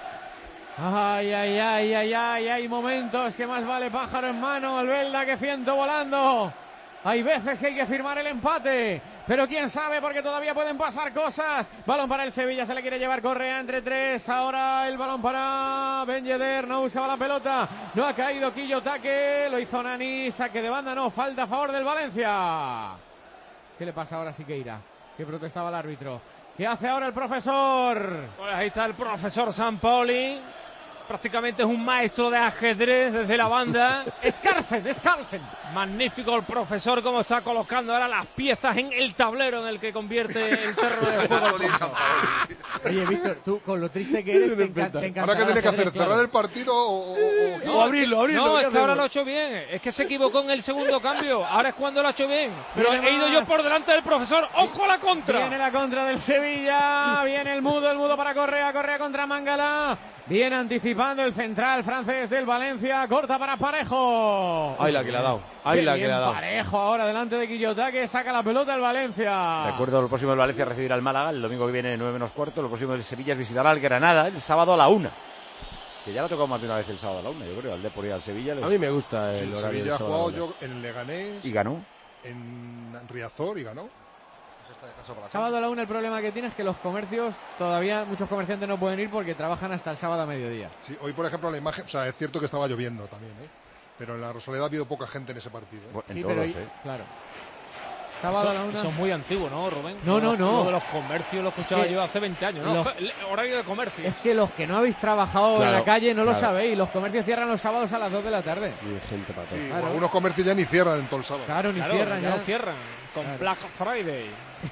Hay momentos que más vale pájaro en mano, Albelda que ciento volando. Hay veces que hay que firmar el empate, pero quién sabe porque todavía pueden pasar cosas. Balón para el Sevilla, se le quiere llevar Correa entre 3. Ahora el balón para Ben Yedder, no buscaba la pelota, no ha caído Quillotaque, lo hizo Nani, saque de banda, no, falta a favor del Valencia. ¿Qué le pasa ahora a Siqueira? Que protestaba el árbitro. ¿Qué hace ahora el profesor? Pues ahí está el profesor Sampaoli. Prácticamente es un maestro de ajedrez desde la banda. Es Carlsen. Magnífico el profesor como está colocando ahora las piezas en el tablero en el que convierte el terreno de juego. Oye, Víctor, tú con lo triste que eres, te encanta. ¿Ahora qué tiene que hacer? ¿Cerrar el partido O abrirlo. No, es que ahora lo ha hecho bien. Es que se equivocó en el segundo cambio. Ahora es cuando lo ha hecho bien. Pero Viene he ido más. yo por delante del profesor. ¡Ojo a la contra! Viene la contra del Sevilla, viene el mudo para Correa contra Mangala. Viene anticipando el central francés del Valencia, corta para Parejo. Ahí la que le ha dado. Parejo ahora delante de Quillotaque, saca la pelota el Valencia. Recuerdo, lo próximo del Valencia recibirá al Málaga, el domingo que viene 9 menos cuarto. Lo próximo del Sevilla es visitar al Granada el sábado a la 1. Que ya lo ha tocado más de una vez el sábado a la 1, yo creo, al Depor y al Sevilla. A mí me gusta el Sí, horario Sevilla del ha sábado. jugado yo en Leganés, Y ganó. en Riazor y ganó. Sábado a la 1, el problema que tiene es que los comercios, todavía muchos comerciantes no pueden ir porque trabajan hasta el sábado a mediodía. Sí, hoy, por ejemplo, la imagen, o sea, es cierto que estaba lloviendo también, pero en la Rosaleda ha habido poca gente en ese partido. En Sí, todos, pero claro. Sábado a la 1. Eso es muy antiguo, ¿no, Rubén? No. Lo de los comercios lo escuchaba Es que yo hace 20 años, ¿no? los- Horario de comercio. Es que los que no habéis trabajado en Claro, la calle no lo claro. sabéis. Los comercios cierran los sábados a las 2 de la tarde. Y gente para todo. Sí, Claro. algunos comercios ya ni cierran en todo el sábado. Claro, ni Claro, cierran ya ya. lo cierran. Con Claro. Black Friday.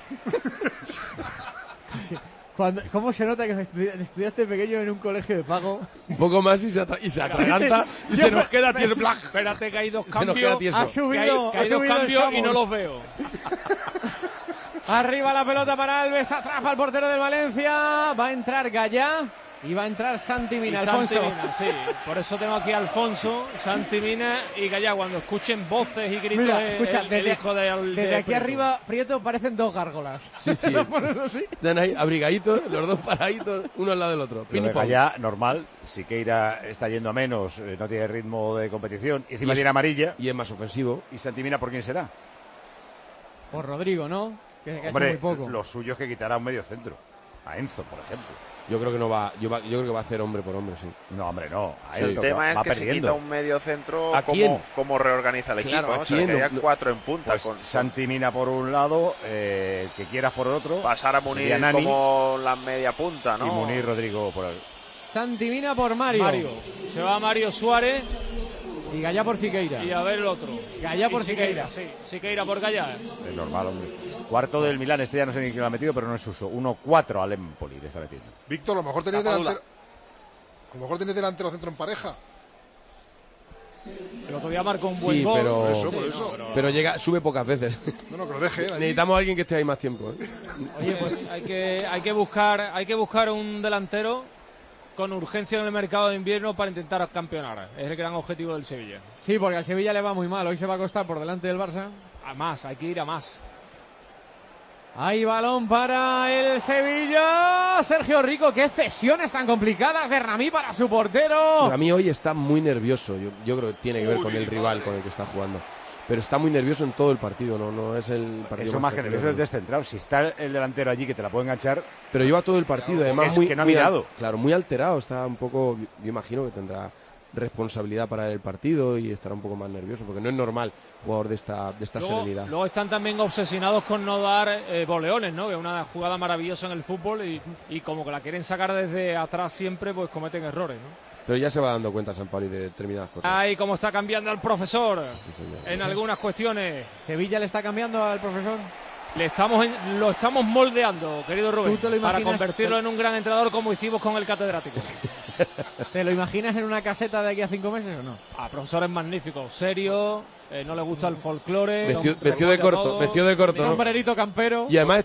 ¿Cómo se nota que estudiaste pequeño en un colegio de pago? Un poco más y se atraganta y se nos queda tieso. Espérate que hay dos Se nos queda cambios. tieso. Ha subido, Que hay ha dos subido el cambios y Samur. no los veo. Arriba la pelota para Alves, atrapa al portero del Valencia. Va a entrar Gallá y va a entrar Santi Mina. Y Alfonso. Santi Mina, sí. Por eso tengo aquí a Alfonso, Santi Mina y Gallá. Cuando escuchen voces y gritos, Mira, escucha, el hijo de desde aquí Prieto. arriba, Prieto, parecen dos gárgolas. Sí, sí. Lo pones así. Están ahí abrigaditos, los dos paraditos, uno al lado del otro. Ping pong. Ya normal, Siqueira está yendo a menos, no tiene ritmo de competición, y encima Y es- tiene amarilla. Y es más ofensivo. ¿Y Santimina por quién será? Por Rodrigo, ¿no? Que ha hecho Hombre, muy poco. lo suyo es que quitará un medio centro. A Enzo, por ejemplo. Yo creo que no va. Yo creo que va a hacer hombre por hombre, sí. No, hombre, no. A El Enzo, tema es va que si perdiendo. quita un medio centro, ¿A quién? ¿cómo reorganiza el Claro, equipo? ¿a ¿no? O sea, quién? que haya No- 4 en punta. Pues con Santi Mina por un lado, el que quieras por otro. pasar a sería Munir Nani como la media punta, ¿no? y Munir Rodrigo por el... Santi Mina por Mario. Se va Mario Suárez. Y Gallá por Siqueira. Y a ver el otro. Gallá por Siqueira. Sí, Siqueira por Gallá. Es normal, hombre. Cuarto del Milán, este ya no sé ni quién lo ha metido, pero no es uso. 1-4 al Empoli le está metiendo. Víctor, a lo mejor tenéis delantero centro en pareja. El otro día marcó un buen gol. Pero llega, sube pocas veces. No, que lo deje. Necesitamos a alguien que esté ahí más tiempo. Oye, pues hay que buscar un delantero con urgencia en el mercado de invierno para intentar campeonar. Es el gran objetivo del Sevilla. Sí, porque al Sevilla le va muy mal. Hoy se va a acostar por delante del Barça. A más, hay que ir a más. Hay balón para el Sevilla. Sergio Rico, qué cesiones tan complicadas de Ramí para su portero. Ramí hoy está muy nervioso. Yo creo que tiene que ver con el rival con el que está jugando. Pero está muy nervioso en todo el partido, no es el partido. Eso más que nervioso es descentrado. Si está el delantero allí que te la puede enganchar. Pero lleva todo el partido, además que no ha mirado. Claro, muy alterado. Está un poco, yo imagino que tendrá responsabilidad para el partido y estará un poco más nervioso, porque no es normal jugador de esta serenidad. Luego están también obsesionados con no dar boleones, ¿no? Que es una jugada maravillosa en el fútbol y como que la quieren sacar desde atrás siempre, pues cometen errores, ¿no? Pero ya se va dando cuenta Sampaoli de determinadas cosas. Ay, cómo está cambiando al profesor en algunas cuestiones. ¿Sevilla le está cambiando al profesor? Lo estamos moldeando, querido Rubén, para convertirlo en un gran entrenador como hicimos con el catedrático. ¿Te lo imaginas en una caseta de aquí a 5 meses o no? Profesor es magnífico, serio, no le gusta el folclore. Vestido de corto. Sombrerito campero. Y además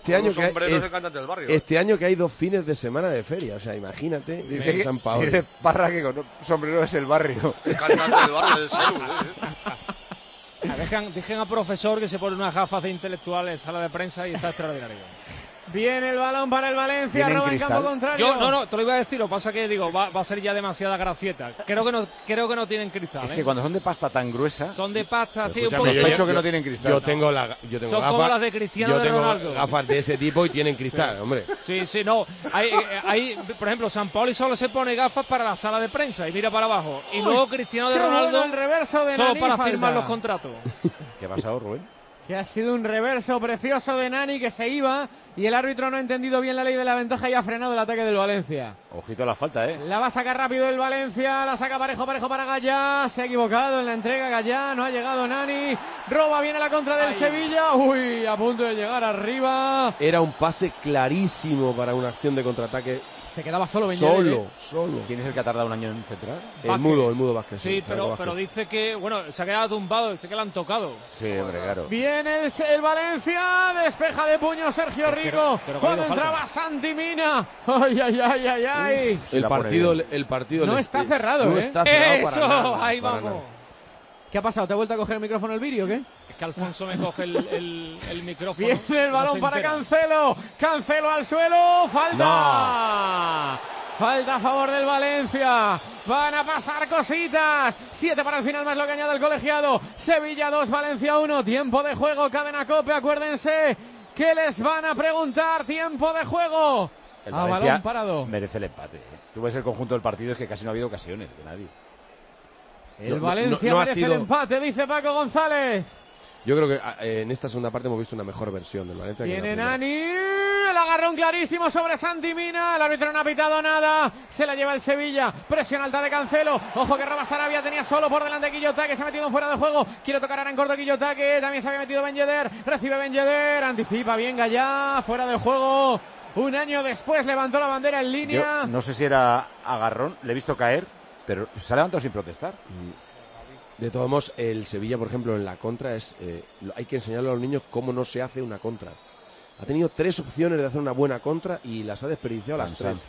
este año que hay 2 fines de semana de feria, o sea, imagínate. Dice Parra que con sombrero es el barrio. El cantante del barrio del Celu, Dejen a profesor que se pone unas gafas de intelectual en sala de prensa y está extraordinario. Viene el balón para el Valencia, roba en campo contrario. No, te lo iba a decir, lo que pasa que digo, va a ser ya demasiada gracieta. Creo que no tienen cristal. Es que cuando son de pasta tan gruesa. Son de pasta, sí, un poco. Sospecho que no tienen cristal. Yo tengo son gafas, como las de Cristiano de Ronaldo. Yo tengo gafas de ese tipo y tienen cristal, hombre. Sí, no. Hay, por ejemplo, Sampaoli solo se pone gafas para la sala de prensa y mira para abajo. Y luego Cristiano de Ronaldo el reverso de solo Nani para firmar los contratos. ¿Qué ha pasado, Rubén? Que ha sido un reverso precioso de Nani que se iba y el árbitro no ha entendido bien la ley de la ventaja y ha frenado el ataque del Valencia. Ojito a la falta, La va a sacar rápido el Valencia, la saca parejo para Gallá, se ha equivocado en la entrega Gallá, no ha llegado Nani, roba, viene la contra del Sevilla, a punto de llegar arriba. Era un pase clarísimo para una acción de contraataque. Se quedaba solo Ben Yedder. Solo. ¿Quién es el que ha tardado un año en centrar? El mudo Vázquez. Sí, pero dice que, se ha quedado tumbado, dice que le han tocado. Sí, hombre, claro. Viene el Valencia, despeja de puño Sergio Rico, cuando entraba Santi Mina. ¡Ay! El partido no está cerrado, No está cerrado para nada. Ahí vamos. ¿Qué ha pasado? ¿Te ha vuelto a coger el micrófono el Viri o qué? Es que Alfonso me coge el micrófono. Viene el balón para Cancelo. Cancelo al suelo. ¡Falta! Falta a favor del Valencia. Van a pasar cositas. 7 para el final, más lo que añade el colegiado. Sevilla 2, Valencia 1. Tiempo de juego, cadena COPE. Acuérdense que les van a preguntar. Tiempo de juego. El Valencia balón parado. Merece el empate. Tú ves el conjunto del partido, es que casi no ha habido ocasiones de nadie. El Valencia merece el empate, dice Paco González. Yo creo que en esta segunda parte hemos visto una mejor versión del Valencia. Viene Nani, el agarrón clarísimo sobre Santi Mina, el árbitro no ha pitado nada, se la lleva el Sevilla, presión alta de Cancelo, ojo que roba Sarabia, tenía solo por delante Quillotá, que se ha metido fuera de juego, quiere tocar ahora en corto Quillotá, que también se había metido Ben Yedder, recibe Ben Yedder, anticipa bien Gallá, fuera de juego, un año después levantó la bandera en línea. Yo no sé si era agarrón, le he visto caer, pero se ha levantado sin protestar. De todos modos, el Sevilla, por ejemplo, en la contra hay que enseñarle a los niños cómo no se hace una contra. Ha tenido 3 opciones de hacer una buena contra y las ha desperdiciado las 3.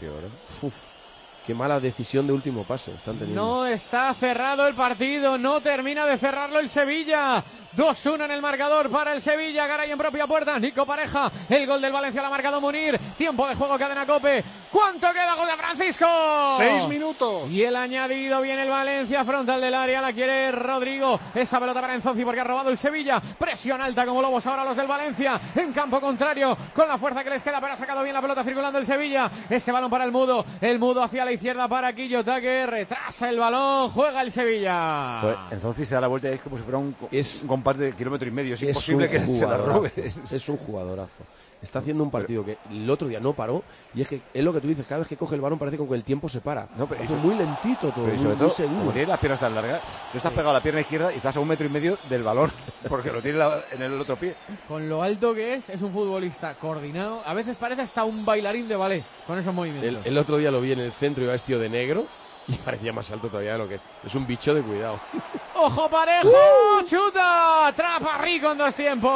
Qué mala decisión de último pase están teniendo. No está cerrado el partido, no termina de cerrarlo el Sevilla. 2-1 en el marcador para el Sevilla. Garay en propia puerta, Nico Pareja. El gol del Valencia lo ha marcado Munir. Tiempo de juego, cadena COPE. ¿Cuánto queda? Gol de Francisco. 6 minutos. Y el añadido, viene el Valencia, frontal del área, la quiere Rodrigo. Esa pelota para Enzonzi porque ha robado el Sevilla. Presión alta como lobos ahora los del Valencia. En campo contrario, con la fuerza que les queda, pero ha sacado bien la pelota circulando el Sevilla. Ese balón para el Mudo hacia la izquierda para Quillotá, que retrasa el balón, juega el Sevilla. Pues Enzonzi se da la vuelta y es como si fuera un compás de 1,5 kilómetros. Es imposible que se la robe. Es un jugadorazo. está haciendo un partido que el otro día no paró, y es que es lo que tú dices, cada vez que coge el balón parece como que el tiempo se para. No, pero es muy lentito todo, pero sobre muy todo, seguro. como tiene las piernas tan largas, tú estás pegado a la pierna izquierda y estás a 1,5 metros del balón, porque lo tiene en el otro pie. Con lo alto que es un futbolista coordinado, a veces parece hasta un bailarín de ballet, con esos movimientos. El otro día lo vi en el centro, iba vestido de negro, y parecía más alto todavía de lo que es. Es un bicho de cuidado. ¡Ojo Parejo! ¡Chuta! ¡Trapa Rico en 2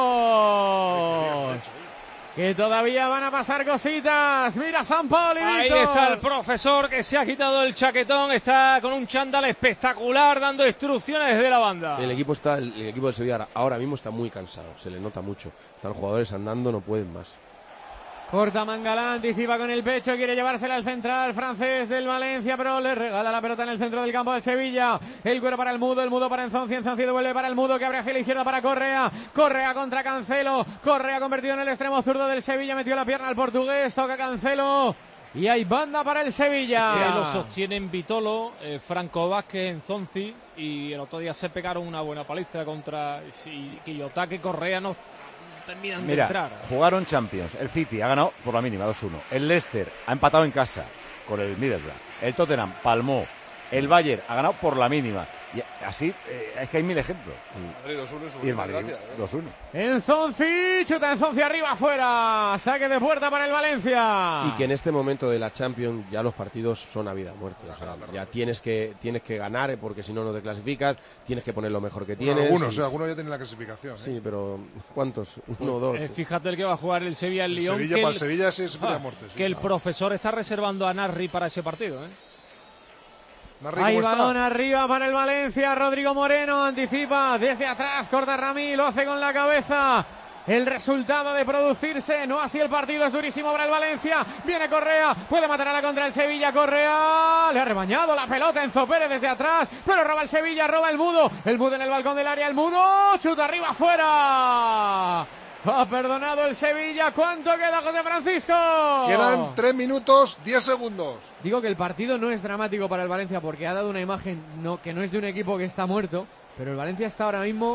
tiempos! Que todavía van a pasar cositas. Mira San Pauli, Ahí Víctor. está el profesor que se ha quitado el chaquetón, está con un chándal espectacular dando instrucciones desde la banda. El equipo del Sevilla ahora mismo está muy cansado, se le nota mucho. Están los jugadores andando, no pueden más. Corta Mangalá, anticipa con el pecho, quiere llevársela al central francés del Valencia, pero le regala la pelota en el centro del campo del Sevilla. El cuero para el Mudo para Enzonzi devuelve para el Mudo, que abre hacia la izquierda para Correa. Correa contra Cancelo, Correa convertido en el extremo zurdo del Sevilla, metió la pierna al portugués, toca Cancelo. Y hay banda para el Sevilla. Que lo sostienen Vitolo, Franco Vázquez, Enzonzi, y el otro día se pegaron una buena paliza contra Quillotá, Correa no terminan de entrar. Jugaron Champions, el City ha ganado por la mínima 2-1, el Leicester ha empatado en casa con el Middlesbrough, el Tottenham palmó, el Bayern ha ganado por la mínima, y así es que hay 1000 ejemplos. Madrid 2-1 y el Madrid 2-1. Enzonzi, chuta Enzonzi arriba, afuera, saque de puerta para el Valencia. Y que en este momento de la Champions ya los partidos son a vida o muerte. O sea, ya tienes que ganar, porque si no, no te clasificas, tienes que poner lo mejor que tienes. Algunos ya tienen la clasificación. Sí, pero ¿cuántos? 1 o 2. Fíjate el que va a jugar el Sevilla, el Lyon. Para el Sevilla es vida o muerte. Que el profesor está reservando a Narri para ese partido, Hay balón arriba para el Valencia. Rodrigo Moreno anticipa desde atrás, corta Ramí, lo hace con la cabeza. El resultado de producirse, no así el partido, es durísimo para el Valencia. Viene Correa, puede matar a la contra el Sevilla. Correa le ha rebañado la pelota Enzo Pérez desde atrás, pero roba el Sevilla, roba el Mudo en el balcón del área, el Mudo chuta arriba, afuera. Ha perdonado el Sevilla. ¿Cuánto queda, José Francisco? Quedan 3 minutos 10 segundos. Digo que el partido no es dramático para el Valencia porque ha dado una imagen que no es de un equipo que está muerto, pero el Valencia está ahora mismo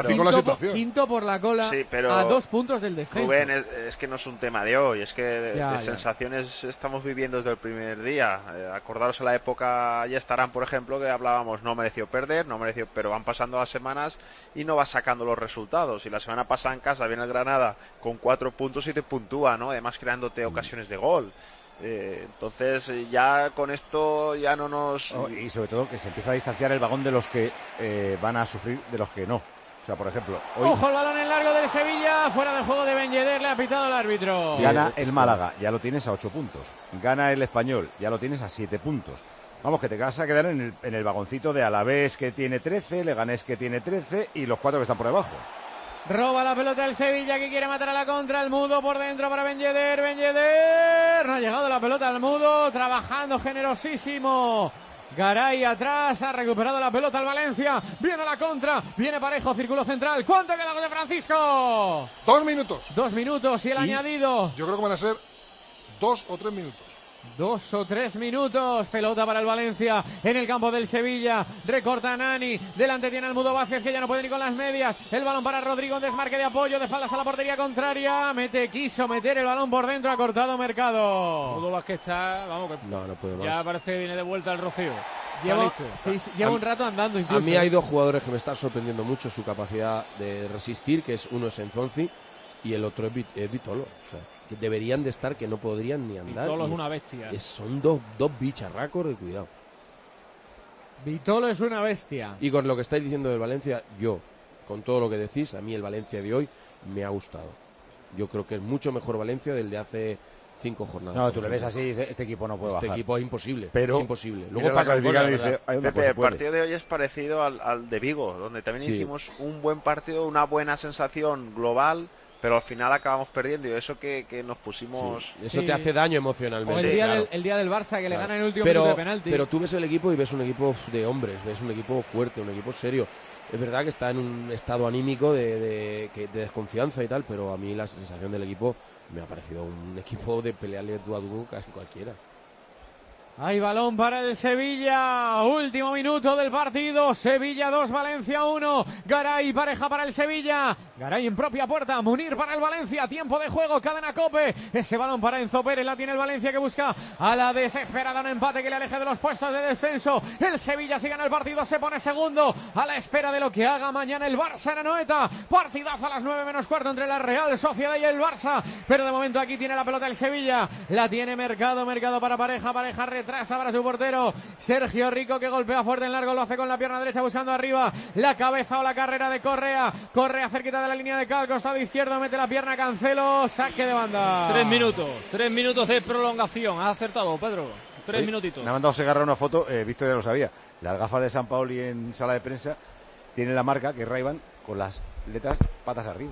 quinto por la cola, sí, pero a 2 puntos del descenso. Rubén, es que no es un tema de hoy, es que de sensaciones estamos viviendo desde el primer día. Acordaros en la época, ya estarán, por ejemplo, que hablábamos, no mereció perder, pero van pasando las semanas y no vas sacando los resultados. Y la semana pasada en casa viene el Granada con 4 puntos y te puntúa, ¿no? Además creándote ocasiones de gol. Entonces ya con esto ya no nos... y sobre todo que se empieza a distanciar el vagón de los que van a sufrir de los que no. O sea, por ejemplo... Hoy... ¡Ojo el balón en largo del Sevilla! Fuera del juego de Ben Yedder, le ha pitado el árbitro. Sí, gana el Málaga, ya lo tienes a 8 puntos. Gana el Español, ya lo tienes a 7 puntos. Vamos, que te vas a quedar en el vagoncito de Alavés, que tiene 13, Leganés, que tiene 13, y los 4 que están por debajo. Roba la pelota el Sevilla, que quiere matar a la contra. El Mudo por dentro para Ben Yedder. Ben Yedder. No ha llegado la pelota al Mudo. Trabajando generosísimo. Garay atrás. Ha recuperado la pelota el Valencia. Viene a la contra. Viene Parejo. Círculo central. ¿Cuánto queda de Francisco? 2 minutos. 2 minutos y el añadido. Yo creo que van a ser 2 o 3 minutos. 2 o 3 minutos, pelota para el Valencia en el campo del Sevilla, recorta Nani, delante tiene al Mudo Vázquez que ya no puede ni con las medias, el balón para Rodrigo en desmarque de apoyo, de espaldas a la portería contraria, quiso meter el balón por dentro, ha cortado Mercado. Mudo Vázquez está, vamos que no puede más. Ya parece que viene de vuelta el Rocío. Lleva un rato andando incluso. A mí hay 2 jugadores que me están sorprendiendo mucho su capacidad de resistir, que uno es Enzonzi y el otro es Vitolo, o sea, que deberían de estar, que no podrían ni andar. Vitolo es una bestia. Son dos bicharracos de cuidado. Vitolo es una bestia. Y con lo que estáis diciendo del Valencia, con todo lo que decís, a mí el Valencia de hoy me ha gustado. Yo creo que es mucho mejor Valencia del de hace 5 jornadas. No, tú le ves así y dices, este equipo no puede bajar. Este equipo es imposible, pero es imposible. Luego pasa el Viga y dice, Pepe, el partido de hoy es parecido al de Vigo, donde también hicimos un buen partido, una buena sensación global, pero al final acabamos perdiendo, y eso que nos pusimos... Eso te hace daño emocionalmente. O el día del Barça, que le gana en el último minuto de penalti. Pero tú ves el equipo y ves un equipo de hombres, ves un equipo fuerte, un equipo serio. Es verdad que está en un estado anímico de desconfianza y tal, pero a mí la sensación del equipo me ha parecido un equipo de pelearle tú a tú casi cualquiera. Hay balón para el Sevilla, último minuto del partido, Sevilla 2, Valencia 1, Garay, pareja para el Sevilla, Garay en propia puerta, Munir para el Valencia, tiempo de juego, cadena COPE, ese balón para Enzo Pérez, la tiene el Valencia que busca a la desesperada un empate que le aleje de los puestos de descenso, el Sevilla si gana el partido se pone segundo, a la espera de lo que haga mañana el Barça en Anoeta, partidazo a las 9 menos cuarto entre la Real Sociedad y el Barça, pero de momento aquí tiene la pelota el Sevilla, la tiene Mercado para pareja retrasa para su portero Sergio Rico que golpea fuerte en largo, lo hace con la pierna derecha buscando arriba la cabeza o la carrera de Correa cerquita de la línea de cal, costado izquierdo, mete la pierna Cancelo, saque de banda. 3 minutos de prolongación, has acertado Pedro, 3 minutitos. Me ha mandado Segarra una foto, Víctor ya lo sabía, las gafas de Sampaoli en sala de prensa tienen la marca que es Ray-Ban con las letras patas arriba.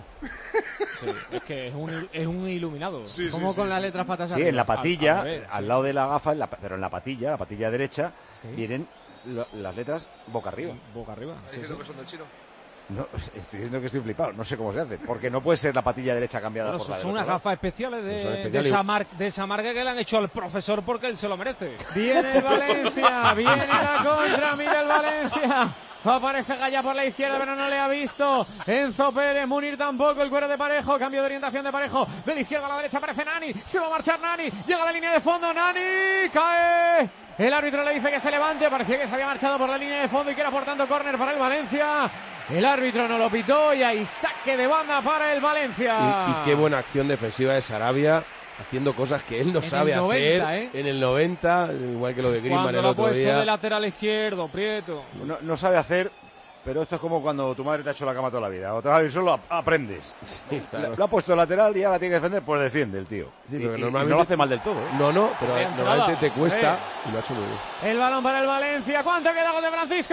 Sí, es que es un iluminado. Sí, ¿cómo con las letras patas arriba? Sí, en la patilla, al lado sí. de la gafa, pero en la patilla derecha, vienen las letras boca arriba. Boca arriba. ¿Estás diciendo que son del chino? No, estoy diciendo que estoy flipado, no sé cómo se hace, porque no puede ser la patilla derecha cambiada por la derecha. Son unas gafas especiales de esa marca que le han hecho al profesor porque él se lo merece. Viene el Valencia, viene la contra, mira el Valencia. Aparece Gaya por la izquierda, pero no le ha visto. Enzo Pérez, Munir tampoco, el cuero de Parejo, cambio de orientación de Parejo. De la izquierda a la derecha aparece Nani, se va a marchar Nani, llega a la línea de fondo, Nani, cae. El árbitro le dice que se levante, parecía que se había marchado por la línea de fondo y que era por tanto córner para el Valencia. El árbitro no lo pitó y hay saque de banda para el Valencia. Y qué buena acción defensiva de Sarabia, haciendo cosas que él no sabe hacer en el 90, igual que lo de Griezmann el otro día. De lateral izquierdo, Prieto. No sabe hacer, pero esto es como cuando tu madre te ha hecho la cama toda la vida. O te vas a ir solo, aprendes. Sí, claro. Lo ha puesto de lateral y ahora tiene que defender, pues defiende el tío. Sí, pero y normalmente no lo hace mal del todo, ¿eh? No, pero normalmente te cuesta y lo ha hecho muy bien. El balón para el Valencia. ¿Cuánto queda, gol de Francisco?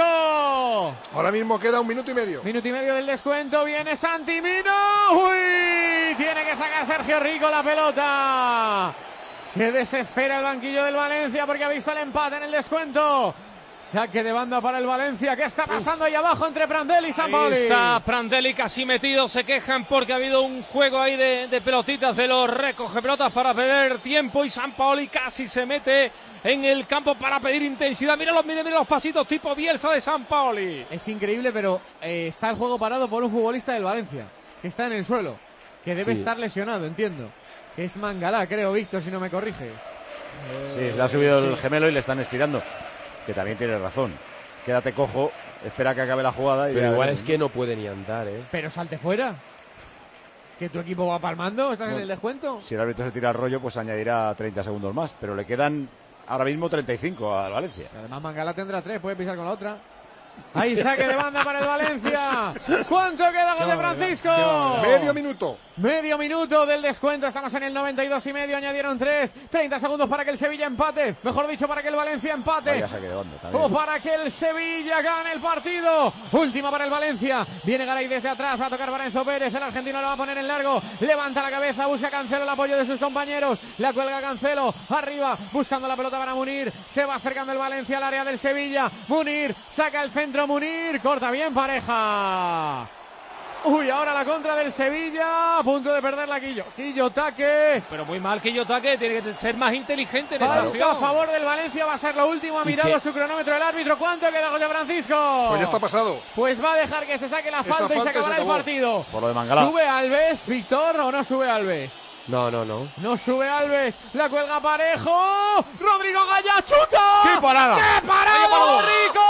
Ahora mismo queda 1 minuto y medio. Minuto y medio del descuento. Viene Santi Mina. ¡Uy! Tiene que sacar Sergio Rico la pelota. Se desespera el banquillo del Valencia porque ha visto el empate en el descuento. Saque de banda para el Valencia. ¿Qué está pasando ahí abajo entre Prandelli y Sampaoli? Ahí está Prandelli casi metido. Se quejan porque ha habido un juego ahí de pelotitas de los recoge pelotas para perder tiempo. Y Sampaoli casi se mete en el campo para pedir intensidad. Mira los pasitos tipo Bielsa de Sampaoli. Es increíble, pero está el juego parado por un futbolista del Valencia que está en el suelo, que debe estar lesionado, entiendo. Que es Mangalá, creo, Víctor, si no me corriges. Sí, se le ha subido el gemelo y le están estirando. Que también tiene razón. Quédate cojo, espera que acabe la jugada. Pero igual es que no puede ni andar, ¿eh? Pero salte fuera. Que tu equipo va palmando, estás en el descuento. Si el árbitro se tira el rollo, pues añadirá 30 segundos más. Pero le quedan ahora mismo 35 al Valencia. Además, Mangalá tendrá 3, puede pisar con la otra. Ahí saque de banda para el Valencia. ¿Cuánto queda, gol de Francisco? Medio minuto del descuento. Estamos en el 92 y medio. Añadieron 3. 30 segundos para que el Sevilla empate. Mejor dicho, para que el Valencia empate. Vaya saque de banda también. O para que el Sevilla gane el partido. Última para el Valencia. Viene Garay desde atrás. Va a tocar para Enzo Pérez. El argentino lo va a poner en largo. Levanta la cabeza. Busca Cancelo el apoyo de sus compañeros. La cuelga Cancelo. Arriba. Buscando la pelota para Munir. Se va acercando el Valencia al área del Sevilla. Munir. Saca el centro Munir. Corta bien Pareja. Uy, ahora la contra del Sevilla, a punto de perder la Quillotaque. Pero muy mal Quillotaque, tiene que ser más inteligente en esa acción. A favor del Valencia, va a ser lo último, ha mirado su cronómetro el árbitro. ¿Cuánto queda, José Francisco? Pues ya está pasado. Pues va a dejar que se saque la falta y se acabará el partido. Por lo de Mangalá. ¿Sube Alves, Víctor, o no sube Alves? No. No sube Alves, la cuelga Parejo. Rodrigo Gaya, chuta. ¡Qué parada! ¡Qué parada, Rico!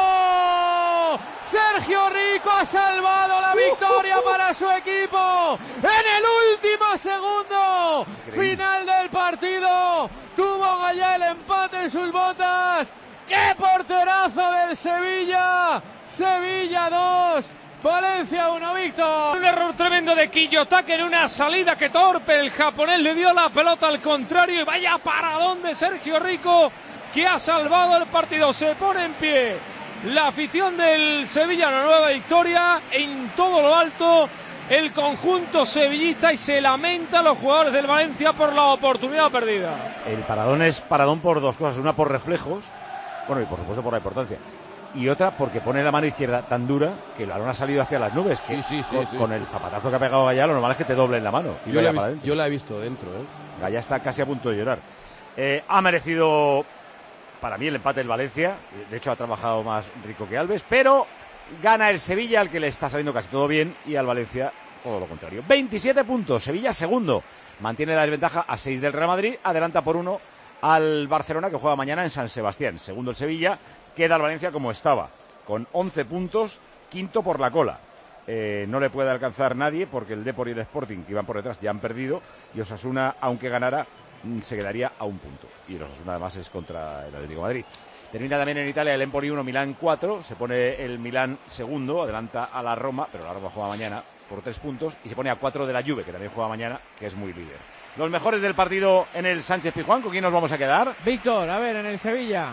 Sergio Rico ha salvado la victoria para su equipo en el último segundo. Increíble. Final del partido. Tuvo Gaya el empate en sus botas. ¡Qué porterazo del Sevilla! Sevilla 2. Valencia 1, Víctor. Un error tremendo de Quillotaque en una salida que torpe. El japonés le dio la pelota al contrario y vaya paradón de Sergio Rico, que ha salvado el partido. Se pone en pie la afición del Sevilla, una nueva victoria en todo lo alto. El conjunto sevillista y se lamenta a los jugadores del Valencia por la oportunidad perdida. El paradón es paradón por dos cosas. Una por reflejos, bueno, y por supuesto por la importancia. Y otra porque pone la mano izquierda tan dura que el balón ha salido hacia las nubes. Que con el zapatazo que ha pegado Gaya, lo normal es que te doblen la mano. Y yo la he visto dentro, ¿eh? Gaya está casi a punto de llorar. Ha merecido para mí el empate del Valencia, de hecho ha trabajado más Rico que Alves, pero gana el Sevilla, al que le está saliendo casi todo bien, y al Valencia todo lo contrario. 27 puntos, Sevilla segundo, mantiene la desventaja a 6 del Real Madrid, adelanta por 1 al Barcelona, que juega mañana en San Sebastián. Segundo el Sevilla, queda el Valencia como estaba, con 11 puntos, quinto por la cola. No le puede alcanzar nadie porque el Depor y el Sporting, que iban por detrás, ya han perdido, y Osasuna, aunque ganara, se quedaría a un punto. Y el Osasuna además es contra el Atlético de Madrid. Termina también en Italia el Empoli 1, Milán 4, se pone el Milán segundo, adelanta a la Roma, pero la Roma juega mañana por 3 puntos, y se pone a 4 de la Juve, que también juega mañana, que es muy líder. Los mejores del partido en el Sánchez-Pizjuán, ¿con quién nos vamos a quedar? Víctor, a ver, en el Sevilla.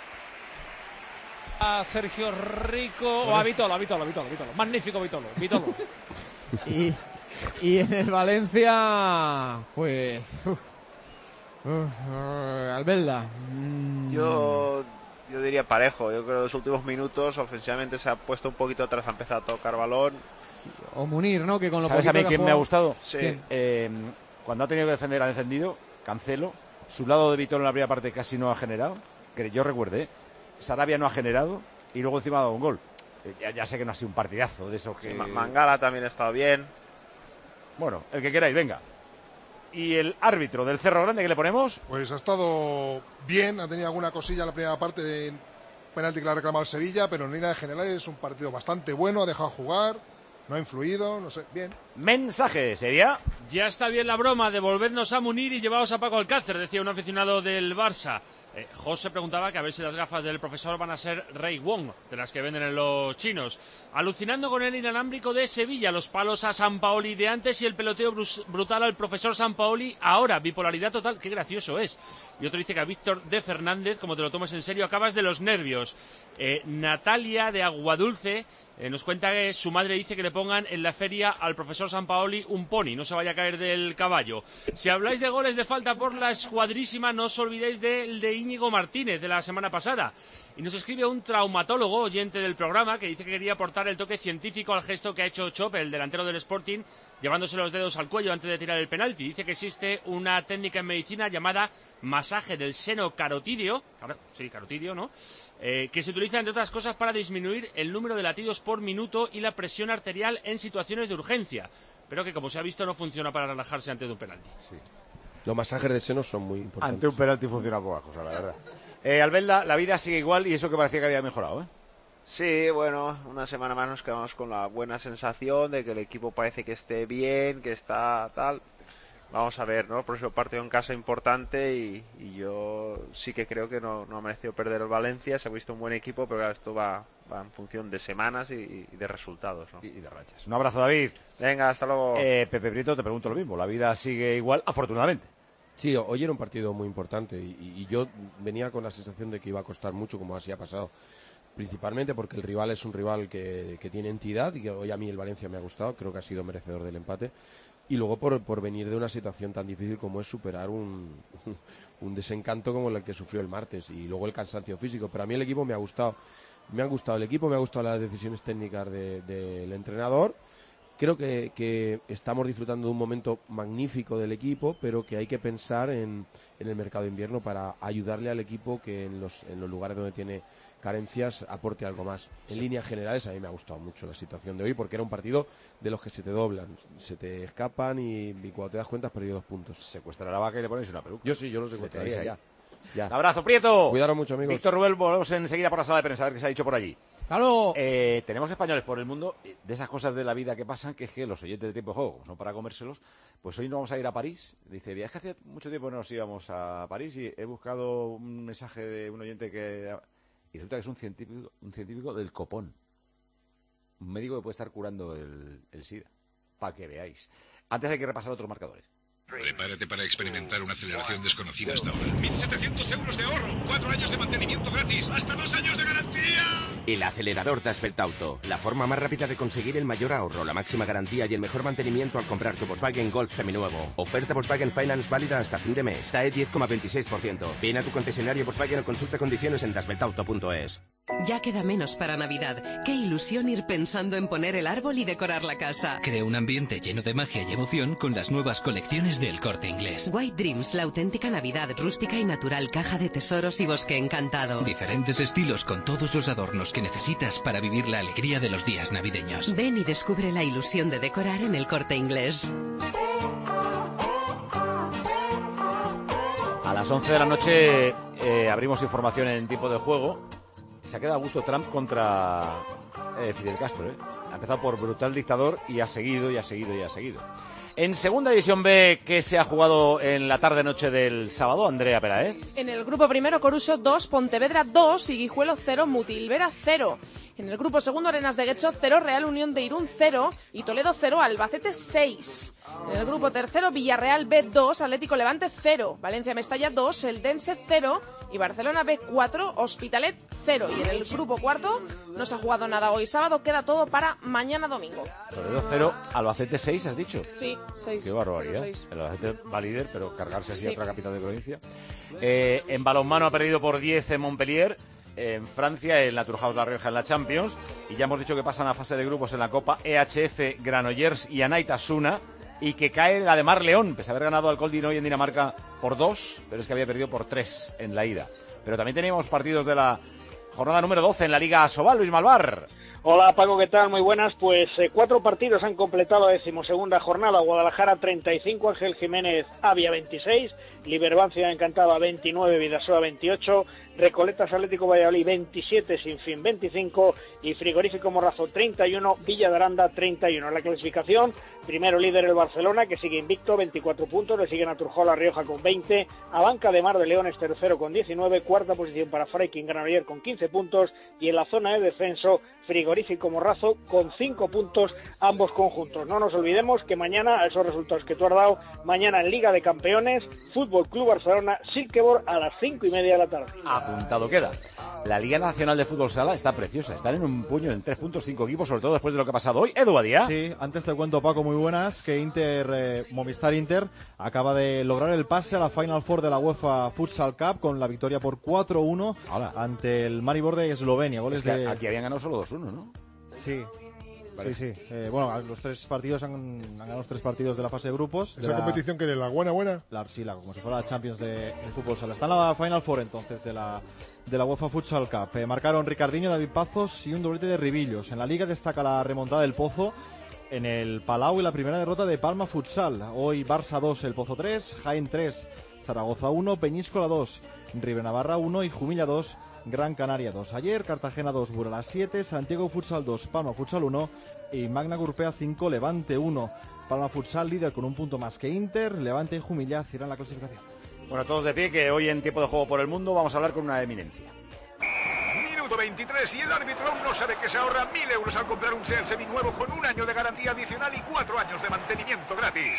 A Sergio Rico o a Vitolo. Magnífico Vitolo. Y en el Valencia, pues... Albelda. Yo diría parejo. Yo creo que en los últimos minutos ofensivamente se ha puesto un poquito atrás, ha empezado a tocar balón. O Munir, ¿no? Que con lo ¿Sabes a mí quién me ha gustado? Sí. Cuando ha tenido que defender, ha defendido. Cancelo. Su lado de Vitolo en la primera parte casi no ha generado. Que yo recuerde, Sarabia no ha generado y luego encima ha dado un gol. Ya sé que no ha sido un partidazo de esos que... Sí, Mangala también ha estado bien. Bueno, el que queráis, venga. ¿Y el árbitro del Cerro Grande que le ponemos? Pues ha estado bien, ha tenido alguna cosilla en la primera parte de penalti que le ha reclamado el Sevilla, pero en línea general es un partido bastante bueno, ha dejado jugar, no ha influido, no sé, bien. Mensaje, ¿sería? Ya está bien la broma, devolvernos a Munir y llevaos a Paco Alcácer, decía un aficionado del Barça. José preguntaba que a ver si las gafas del profesor van a ser Ray Wong, de las que venden en los chinos. Alucinando con el inalámbrico de Sevilla, los palos a Sampaoli de antes y el peloteo brutal al profesor Sampaoli ahora. Bipolaridad total, qué gracioso es. Y otro dice que a Víctor de Fernández, como te lo tomas en serio, acabas de los nervios. Natalia de Aguadulce nos cuenta que su madre dice que le pongan en la feria al profesor Sampaoli un pony, no se vaya a caer del caballo. Si habláis de goles de falta por la escuadrísima, no os olvidéis del de Íñigo Martínez de la semana pasada. Y nos escribe un traumatólogo oyente del programa que dice que quería aportar el toque científico al gesto que ha hecho Chop, el delantero del Sporting, llevándose los dedos al cuello antes de tirar el penalti. Dice que existe una técnica en medicina llamada masaje del seno carotídeo, carotídeo, ¿no? Que se utiliza, entre otras cosas, para disminuir el número de latidos por minuto y la presión arterial en situaciones de urgencia, pero que, como se ha visto, no funciona para relajarse antes de un penalti. Sí. Los masajes de seno son muy importantes. Ante un penalti funciona pocas cosas, la verdad. Albelda, la vida sigue igual y eso que parecía que había mejorado, ¿eh? Sí, bueno, una semana más nos quedamos con la buena sensación de que el equipo parece que esté bien, que está tal. Vamos a ver, ¿no? El próximo partido en casa importante y yo sí que creo que no ha merecido perder el Valencia. Se ha visto un buen equipo, pero claro, esto va en función de semanas y de resultados, ¿no? Y de rachas. Un abrazo, David. Venga, hasta luego. Pepe Prieto, te pregunto lo mismo. La vida sigue igual, afortunadamente. Sí, hoy era un partido muy importante y yo venía con la sensación de que iba a costar mucho, como así ha pasado. Principalmente porque el rival es un rival que tiene entidad y que hoy a mí el Valencia me ha gustado, creo que ha sido merecedor del empate. Y luego por venir de una situación tan difícil como es superar un desencanto como el que sufrió el martes y luego el cansancio físico. Pero a mí el equipo me ha gustado. Me ha gustado el equipo, me ha gustado las decisiones técnicas del entrenador. Creo que estamos disfrutando de un momento magnífico del equipo, pero que hay que pensar en el mercado de invierno para ayudarle al equipo que en los lugares donde tiene carencias aporte algo más. En líneas generales a mí me ha gustado mucho la situación de hoy porque era un partido de los que se te doblan, se te escapan y cuando te das cuenta has perdido 2 puntos. Secuestra la vaca y le ponéis una peluca. Yo lo secuestraría ya. Un abrazo, Prieto. Cuidaros mucho, amigos. Víctor Rubel, volvemos enseguida por la sala de prensa a ver qué se ha dicho por allí. ¡Halo! Tenemos españoles por el mundo, de esas cosas de la vida que pasan, que es que los oyentes de Tiempo de Juego, no para comérselos, pues hoy nos vamos a ir a París. Dice, es que hacía mucho tiempo no nos íbamos a París y he buscado un mensaje de un oyente que... Y resulta que es un científico del copón. Un médico que puede estar curando el SIDA. Para que veáis. Antes hay que repasar otros marcadores. Prepárate para experimentar una aceleración desconocida hasta ahora. 1.700 euros de ahorro, 4 años de mantenimiento gratis, hasta 2 años de garantía. El acelerador Dasvelt Auto, la forma más rápida de conseguir el mayor ahorro, la máxima garantía y el mejor mantenimiento al comprar tu Volkswagen Golf seminuevo. Oferta Volkswagen Finance válida hasta fin de mes. TAE 10,26%. Ven a tu concesionario Volkswagen o consulta condiciones en dasveltauto.es. Ya queda menos para Navidad. Qué ilusión ir pensando en poner el árbol y decorar la casa. Crea un ambiente lleno de magia y emoción con las nuevas colecciones del Corte Inglés. White Dreams, la auténtica Navidad rústica y natural, caja de tesoros y bosque encantado. Diferentes estilos con todos los adornos que necesitas para vivir la alegría de los días navideños. Ven y descubre la ilusión de decorar en el Corte Inglés. A las 11 de la noche abrimos información en tiempo de juego. Se ha quedado a gusto Trump contra Fidel Castro. Ha empezado por brutal dictador y ha seguido. En segunda división B, que se ha jugado en la tarde-noche del sábado, Andrea Peraez. En el grupo primero, Coruso 2, Pontevedra 2 y Guijuelo 0, Mutilvera 0. En el grupo segundo, Arenas de Guecho 0, Real Unión de Irún 0 y Toledo 0, Albacete 6. En el grupo tercero, Villarreal B 2, Atlético Levante 0, Valencia Mestalla 2, Eldense 0 y Barcelona B 4, Hospitalet 0. Y en el grupo cuarto no se ha jugado nada hoy sábado, queda todo para mañana domingo. Toledo 0, Albacete 6, ¿has dicho? Sí, 6. Qué barbaridad. 6. El Albacete va líder, pero cargarse así a Sí. otra capital de provincia. En balonmano ha perdido por 10 en Montpellier. En Francia, el Naturhaus La Rioja en la Champions. Y ya hemos dicho que pasan a fase de grupos en la Copa EHF, Granollers y Anaitasuna. Y que cae la de Mar León, pese a haber ganado al Coldin hoy en Dinamarca por 2, pero es que había perdido por 3 en la ida. Pero también teníamos partidos de la jornada número 12 en la Liga Asobal. Luis Malvar. Hola Paco, ¿qué tal? Muy buenas. Pues 4 partidos han completado la 12ª jornada. Guadalajara 35, Ángel Jiménez Avia 26, Liberbancia Encantada 29, Vidasoa 28, Recoletas Atlético Valladolid 27, Sinfín 25 y Frigorífico Morrazo 31, Villa de Aranda 31. En la clasificación, primero líder el Barcelona, que sigue invicto, 24 puntos, le sigue Naturhaus La Rioja con 20, Abanca de Mar de León es tercero con 19, cuarta posición para Freiking Granollers con 15 puntos y en la zona de descenso, Frigorífico Morrazo con 5 puntos ambos conjuntos. No nos olvidemos que mañana, a esos resultados que tú has dado, mañana en Liga de Campeones, Fútbol Club Barcelona, Silkeborg a las 5:30 de la tarde. Apuntado queda. La Liga Nacional de Fútbol Sala está preciosa. Están en un puño en 3 puntos 5 equipos, sobre todo después de lo que ha pasado hoy. Edu Badía. Sí, antes te cuento, Paco, muy buenas, que Movistar Inter acaba de lograr el pase a la Final Four de la UEFA Futsal Cup con la victoria por 4-1 ante el Maribor de Eslovenia. Goles Es que de... aquí habían ganado solo 2-1, ¿no? Sí. Sí. Bueno, los 3 partidos han ganado los 3 partidos de la fase de grupos. ¿Esa competición que es la buena? Como si fuera la Champions de fútbol sala. Está en la Final Four entonces de la UEFA Futsal Cup. Marcaron Ricardinho, David Pazos y un doblete de Ribillos. En la Liga destaca la remontada del Pozo en el Palau y la primera derrota de Palma Futsal. Hoy Barça 2, El Pozo 3, Jaén 3, Zaragoza 1, Peñíscola 2, Ribera 1 y Jumilla 2, Gran Canaria 2. Ayer Cartagena 2, Burela 7, Santiago Futsal 2, Palma Futsal 1 y Magna Gurpea 5, Levante 1. Palma Futsal líder con un punto más que Inter, Levante y Jumilla cierran la clasificación. Bueno, todos de pie, que hoy en Tiempo de Juego por el Mundo vamos a hablar con una eminencia. Minuto 23 y el árbitro aún no sabe que se ahorra 1.000 euros al comprar un SEAT seminuevo con 1 año de garantía adicional y 4 años de mantenimiento gratis.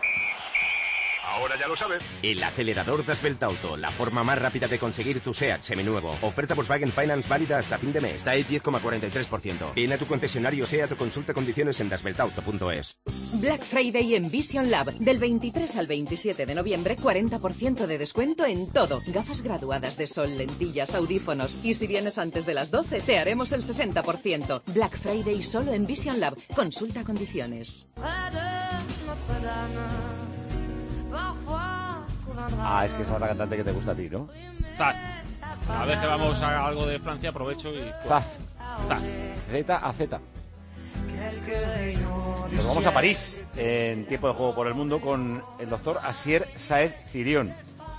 Ahora ya lo sabes. El acelerador Dasveltauto, la forma más rápida de conseguir tu SEAT seminuevo. Oferta Volkswagen Finance válida hasta fin de mes. TAE 10,43%. Ven a tu concesionario SEAT o consulta condiciones en dasveltauto.es. Black Friday en Vision Lab. Del 23 al 27 de noviembre, 40% de descuento en todo. Gafas graduadas de sol, lentillas, audífonos. Y si vienes antes de las 12, te haremos el 60%. Black Friday solo en Vision Lab. Consulta condiciones. Ah, es que esa es la cantante que te gusta a ti, ¿no? Zaz. Cada vez que vamos a algo de Francia aprovecho y... Zaz. Zaz. Z a Z. Nos vamos a París en Tiempo de Juego por el Mundo con el doctor Asier Saez Cirión.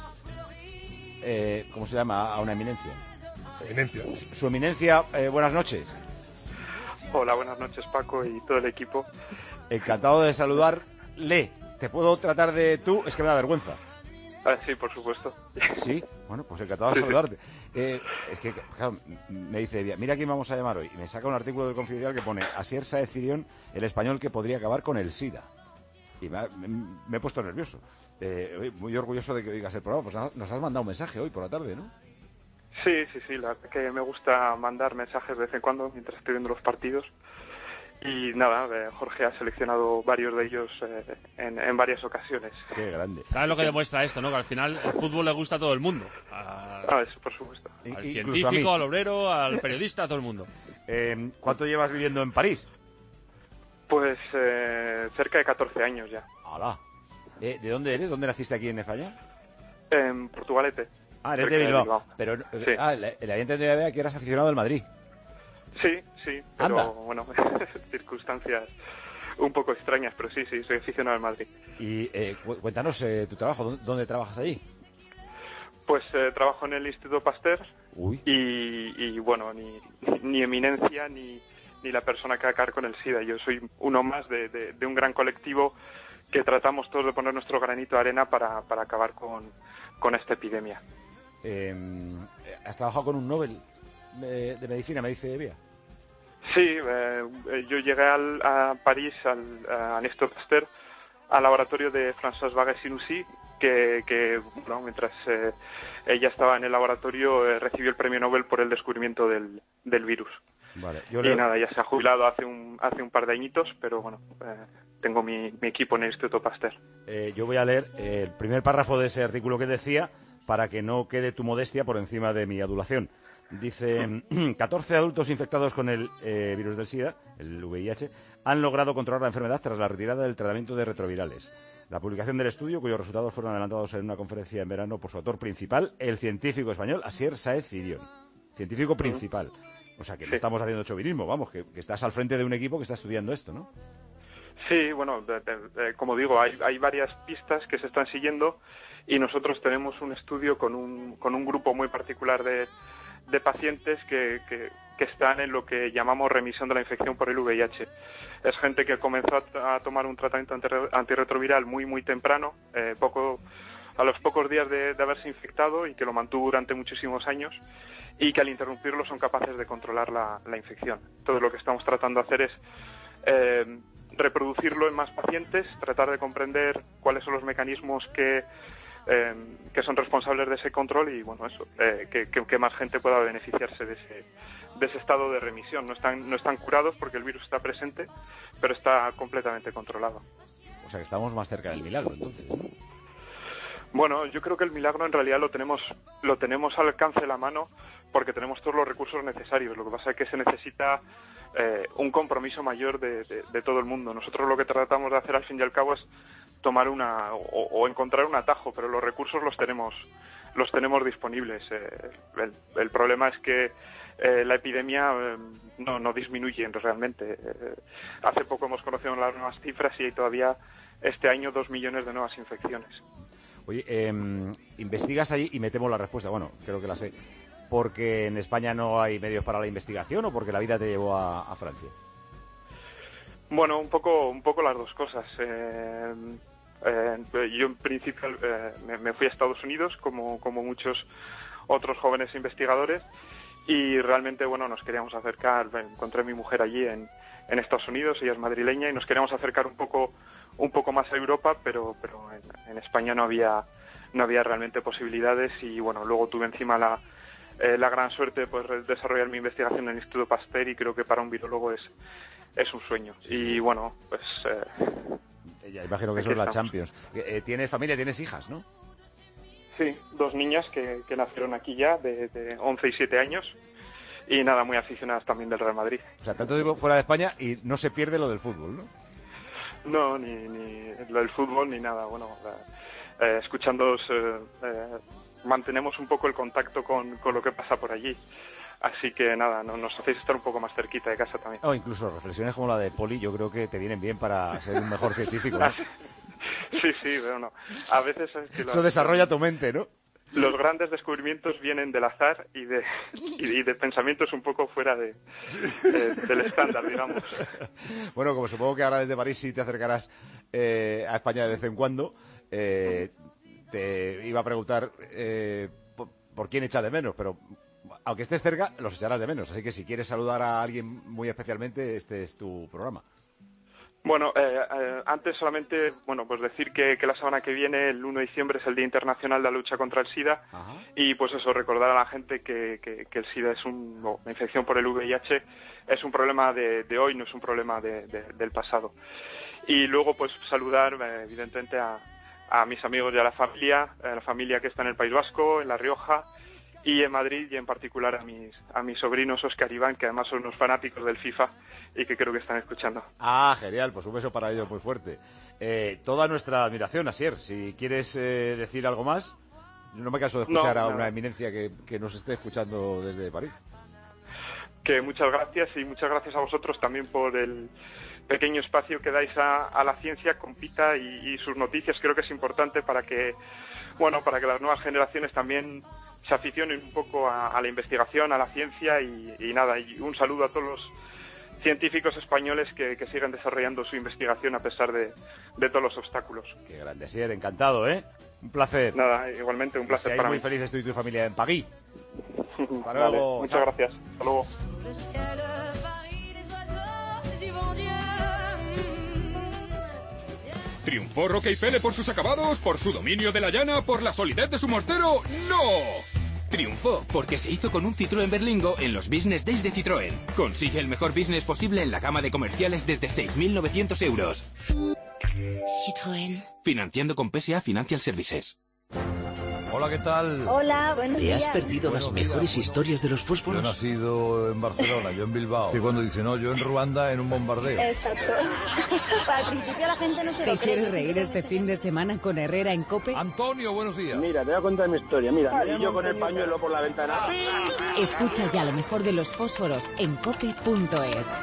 ¿Cómo se llama a una eminencia? Eminencia. Su eminencia, buenas noches. Hola, buenas noches Paco y todo el equipo. Encantado de saludarle. ¿Te puedo tratar de tú? Es que me da vergüenza. Sí, por supuesto. Sí, bueno, pues encantado de saludarte. Es que, claro, me dice, mira quién vamos a llamar hoy. Y me saca un artículo del Confidencial que pone Asier Saez Cirión, el español que podría acabar con el SIDA. Y me he puesto nervioso. Muy orgulloso de que oigas el programa. Pues nos has mandado un mensaje hoy por la tarde, ¿no? Sí, la verdad que me gusta mandar mensajes de vez en cuando mientras estoy viendo los partidos. Y nada, Jorge ha seleccionado varios de ellos en varias ocasiones. Qué grande. ¿Sabes lo que demuestra esto, no? Que al final el fútbol le gusta a todo el mundo. Eso por supuesto. Al científico, al obrero, al periodista, a todo el mundo. ¿Cuánto llevas viviendo en París? Pues cerca de 14 años ya. ¡Hala! ¿De dónde eres? ¿Dónde naciste aquí en España? En Portugalete. Ah, eres de Bilbao. Pero sí. el había entendido que eras aficionado al Madrid. Sí, pero Anda. bueno, circunstancias un poco extrañas, pero sí, soy aficionado al Madrid. Y cuéntanos tu trabajo, ¿dónde trabajas allí? Pues trabajo en el Instituto Pasteur. Uy. Y bueno, ni eminencia ni la persona que va a caer con el SIDA. Yo soy uno más de un gran colectivo que tratamos todos de poner nuestro granito de arena para acabar con esta epidemia. ¿Has trabajado con un Nobel de medicina, me dice Evia? Sí, yo llegué a París, a Instituto Pasteur, al laboratorio de Françoise Vagues-Sinoussi, que bueno, mientras ella estaba en el laboratorio recibió el premio Nobel por el descubrimiento del virus. Vale, nada, ya se ha jubilado hace un par de añitos, pero bueno, tengo mi equipo en el Instituto Pasteur. Yo voy a leer el primer párrafo de ese artículo que decía para que no quede tu modestia por encima de mi adulación. Dice, 14 adultos infectados con el virus del SIDA, el VIH, han logrado controlar la enfermedad tras la retirada del tratamiento de retrovirales. La publicación del estudio, cuyos resultados fueron adelantados en una conferencia en verano por su autor principal, el científico español Asier Sáez Cirión. Científico principal. O sea, que no estamos haciendo chauvinismo, vamos, que estás al frente de un equipo que está estudiando esto, ¿no? Sí, bueno, como digo, hay varias pistas que se están siguiendo y nosotros tenemos un estudio con un grupo muy particular de pacientes que están en lo que llamamos remisión de la infección por el VIH. Es gente que comenzó a tomar un tratamiento antirretroviral muy temprano, a los pocos días de haberse infectado, y que lo mantuvo durante muchísimos años, y que al interrumpirlo son capaces de controlar la infección. Entonces lo que estamos tratando de hacer es reproducirlo en más pacientes, tratar de comprender cuáles son los mecanismos que son responsables de ese control y bueno, eso, que más gente pueda beneficiarse de ese estado de remisión. No están curados porque el virus está presente, pero está completamente controlado. O sea que estamos más cerca del milagro, entonces, ¿no? Bueno, yo creo que el milagro en realidad lo tenemos al alcance de la mano porque tenemos todos los recursos necesarios. Lo que pasa es que se necesita un compromiso mayor de todo el mundo. Nosotros lo que tratamos de hacer al fin y al cabo es tomar o encontrar un atajo, pero los recursos los tenemos disponibles. El problema es que la epidemia no disminuye realmente. Hace poco hemos conocido las nuevas cifras y hay todavía este año 2 millones de nuevas infecciones. Oye, investigas allí y me temo la respuesta. Bueno, creo que la sé. ¿Porque en España no hay medios para la investigación o porque la vida te llevó a Francia? Bueno, un poco las dos cosas. Yo en principio me fui a Estados Unidos como muchos otros jóvenes investigadores y realmente bueno nos queríamos acercar. Encontré a mi mujer allí en Estados Unidos, ella es madrileña y nos queríamos acercar un poco más a Europa, pero en España no había realmente posibilidades y bueno luego tuve encima la gran suerte de poder desarrollar mi investigación en el Instituto Pasteur y creo que para un virólogo es un sueño. Y bueno, pues ya imagino que eso es la Champions. ¿Tienes familia, tienes hijas, no? Sí, 2 niñas que nacieron aquí ya, de 11 y 7 años. Y nada, muy aficionadas también del Real Madrid. O sea, tanto tiempo fuera de España y no se pierde lo del fútbol, ¿no? No, ni lo del fútbol ni nada. Bueno, escuchándoos, mantenemos un poco el contacto con lo que pasa por allí. Así que nada, nos hacéis estar un poco más cerquita de casa también. O incluso reflexiones como la de Poli, yo creo que te vienen bien para ser un mejor científico, ¿no? Sí, pero no. A veces es que eso desarrolla tu mente, ¿no? Los grandes descubrimientos vienen del azar y de pensamientos un poco fuera del estándar, digamos. Bueno, como supongo que ahora desde París sí te acercarás a España de vez en cuando, te iba a preguntar por quién echas de menos, pero aunque estés cerca, los echarás de menos. Así que si quieres saludar a alguien muy especialmente, este es tu programa. Bueno, antes solamente, pues decir que la semana que viene, el 1 de diciembre, es el Día Internacional de la Lucha contra el SIDA. Ajá. Y pues eso, recordar a la gente que el SIDA es una infección por el VIH, es un problema de hoy, no es un problema del pasado. Y luego pues saludar evidentemente a mis amigos y a la familia que está en el País Vasco, en La Rioja y en Madrid, y en particular a mis sobrinos Óscar y Iván, que además son unos fanáticos del FIFA y que creo que están escuchando. Ah, genial, pues un beso para ellos muy fuerte. Toda nuestra admiración, Asier. Si quieres decir algo más, no me canso de escuchar a una eminencia que nos esté escuchando desde París. Que muchas gracias, y muchas gracias a vosotros también por el pequeño espacio que dais a la ciencia con Pita y sus noticias. Creo que es importante para que las nuevas generaciones también se aficionen un poco a la investigación, a la ciencia y un saludo a todos los científicos españoles que siguen desarrollando su investigación a pesar de todos los obstáculos. Qué grande, Asier, encantado, ¿eh? Un placer. Nada, igualmente, un placer para mí. Muy felices tú y tu familia en París. Hasta luego. Vale, muchas gracias. Hasta luego. ¿Triunfó Roque y Pele por sus acabados, por su dominio de la llana, por la solidez de su mortero? ¡No! Triunfó porque se hizo con un Citroën Berlingo en los Business Days de Citroën. Consigue el mejor business posible en la gama de comerciales desde 6.900 euros. Citroën. Financiando con PSA Financial Services. Hola, ¿qué tal? Hola, buenos días. ¿Te has perdido las mejores historias de los fósforos? Yo he nacido en Barcelona, yo en Bilbao. Que cuando dice no, yo en Ruanda en un bombardeo. Exacto. Al principio la gente no se lo cree. ¿Te quieres reír este fin de semana con Herrera en COPE? Antonio, buenos días. Mira, te voy a contar mi historia. Mira, y yo con el pañuelo por la ventana. Escucha ya lo mejor de los fósforos en cope.es.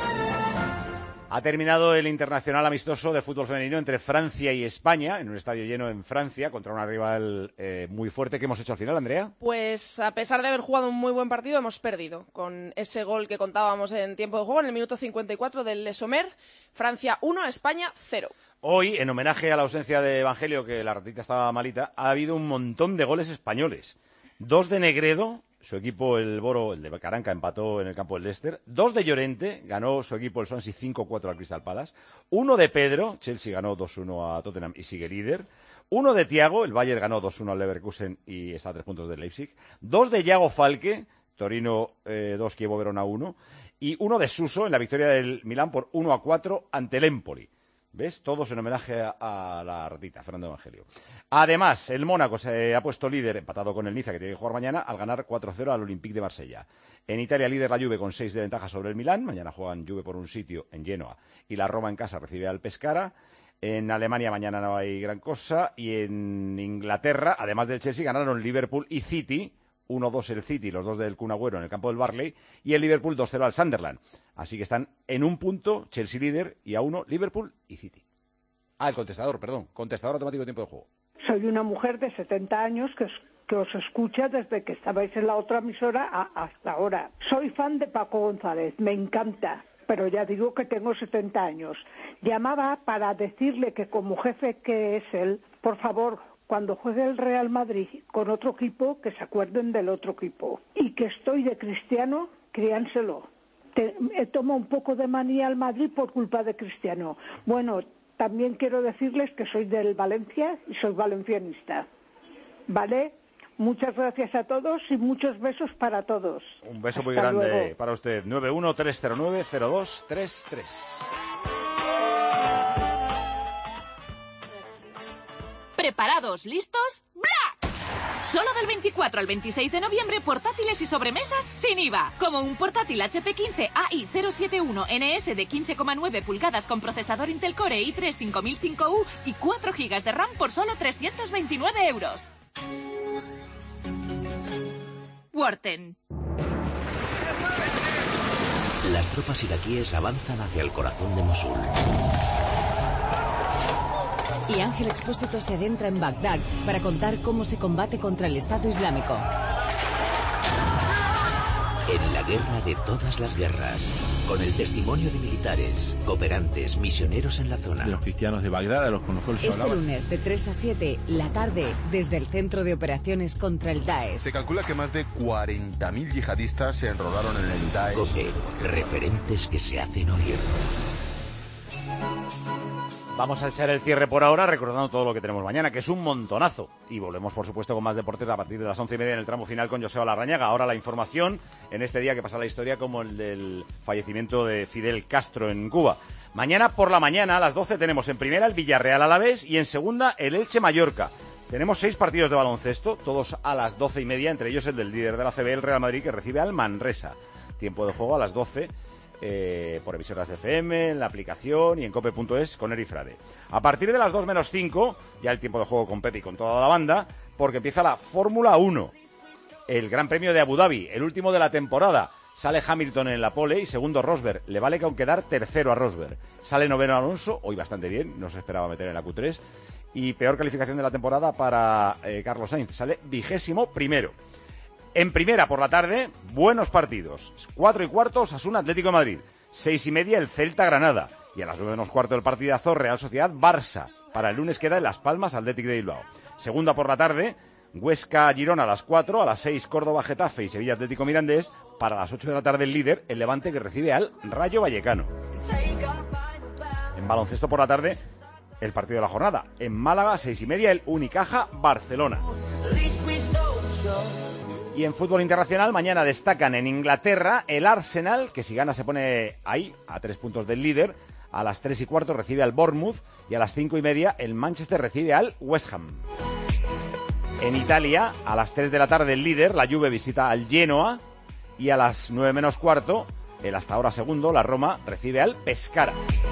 Ha terminado el internacional amistoso de fútbol femenino entre Francia y España, en un estadio lleno en Francia, contra una rival muy fuerte. ¿Qué hemos hecho al final, Andrea? Pues a pesar de haber jugado un muy buen partido, hemos perdido con ese gol que contábamos en tiempo de juego, en el minuto 54 del Le Sommer. Francia 1, España 0. Hoy, en homenaje a la ausencia de Evangelio, que la ratita estaba malita, ha habido un montón de goles españoles. 2 de Negredo. Su equipo, el Boro, el de Caranca, empató en el campo del Leicester. 2 de Llorente, ganó su equipo el Swansea 5-4 al Crystal Palace. 1 de Pedro, Chelsea ganó 2-1 a Tottenham y sigue líder. 1 de Thiago, el Bayern ganó 2-1 al Leverkusen y está a 3 puntos del Leipzig. 2 de Iago Falque, Torino 2, Chievo Verona 1. Y 1 de Suso en la victoria del Milán por 1-4 ante el Empoli. ¿Ves? Todos en homenaje a la ratita, Fernando Evangelio. Además, el Mónaco se ha puesto líder, empatado con el Niza, que tiene que jugar mañana, al ganar 4-0 al Olympique de Marsella. En Italia, líder la Juve con 6 de ventaja sobre el Milán. Mañana juegan Juve por un sitio en Genoa. Y la Roma en casa recibe al Pescara. En Alemania mañana no hay gran cosa. Y en Inglaterra, además del Chelsea, ganaron Liverpool y City. 1-2 el City, los 2 del Kun Agüero en el campo del Barley, y el Liverpool 2-0 al Sunderland. Así que están en un punto, Chelsea líder, y a 1 Liverpool y City. Ah, el contestador, perdón. Contestador automático de tiempo de juego. Soy una mujer de 70 años que os escucha desde que estabais en la otra emisora hasta ahora. Soy fan de Paco González, me encanta, pero ya digo que tengo 70 años. Llamaba para decirle que como jefe que es él, por favor, cuando juegue el Real Madrid con otro equipo, que se acuerden del otro equipo. Y que estoy de Cristiano, créanselo. Tomo un poco de manía al Madrid por culpa de Cristiano. Bueno, también quiero decirles que soy del Valencia y soy valencianista. ¿Vale? Muchas gracias a todos y muchos besos para todos. Un beso muy Hasta grande luego. para usted. 913090233. ¿Preparados? ¿Listos? ¡Black! Solo del 24 al 26 de noviembre, portátiles y sobremesas sin IVA. Como un portátil HP 15 AI071NS de 15,9 pulgadas con procesador Intel Core i3 5005U y 4 GB de RAM por solo 329 euros. Worten. Las tropas iraquíes avanzan hacia el corazón de Mosul. Y Ángel Expósito se adentra en Bagdad para contar cómo se combate contra el Estado Islámico. En la guerra de todas las guerras, con el testimonio de militares, cooperantes, misioneros en la zona. De los cristianos de Bagdad, de los con los cuales Este lunes de 3 a 7, la tarde, desde el Centro de Operaciones contra el Daesh. Se calcula que más de 40.000 yihadistas se enrolaron en el Daesh. COPE, referentes que se hacen oír. Vamos a echar el cierre por ahora recordando todo lo que tenemos mañana, que es un montonazo. Y volvemos, por supuesto, con más deportes a partir de las 11:30 en el tramo final con Joseba Larrañaga. Ahora la información en este día que pasa la historia como el del fallecimiento de Fidel Castro en Cuba. Mañana por la mañana a las 12 tenemos en primera el Villarreal Alavés y en segunda el Elche Mallorca. Tenemos 6 partidos de baloncesto, todos a las 12:30, entre ellos el del líder de la CB, el Real Madrid, que recibe al Manresa. Tiempo de juego a las 12. Por emisoras de FM, en la aplicación y en cope.es con Eri Frade. A partir de las 2 menos 5, ya el tiempo de juego con Pepe y con toda la banda, porque empieza la Fórmula 1, el Gran Premio de Abu Dhabi, el último de la temporada. Sale Hamilton en la pole y segundo Rosberg. Le vale con quedar tercero a Rosberg. Sale noveno Alonso, hoy bastante bien, no se esperaba meter en la Q3. Y peor calificación de la temporada para Carlos Sainz, sale 21º. En primera por la tarde, buenos partidos. 4:15, Osasuna Atlético de Madrid. 6:30, el Celta Granada. Y a las 9 menos cuarto del partidazo, Real Sociedad Barça. Para el lunes queda en Las Palmas Atlético de Bilbao. Segunda por la tarde, Huesca Girona a las 4, a las 6 Córdoba Getafe y Sevilla Atlético Mirandés. Para las 8 de la tarde el líder, el Levante, que recibe al Rayo Vallecano. En baloncesto por la tarde, el partido de la jornada. En Málaga, 6:30, el Unicaja Barcelona. Y en fútbol internacional, mañana destacan en Inglaterra el Arsenal, que si gana se pone ahí, a 3 puntos del líder. A las 3:15 recibe al Bournemouth y a las 5:30 el Manchester recibe al West Ham. En Italia, a las 3 de la tarde el líder, la Juve visita al Genoa y a las 9 menos cuarto, el hasta ahora segundo, la Roma, recibe al Pescara.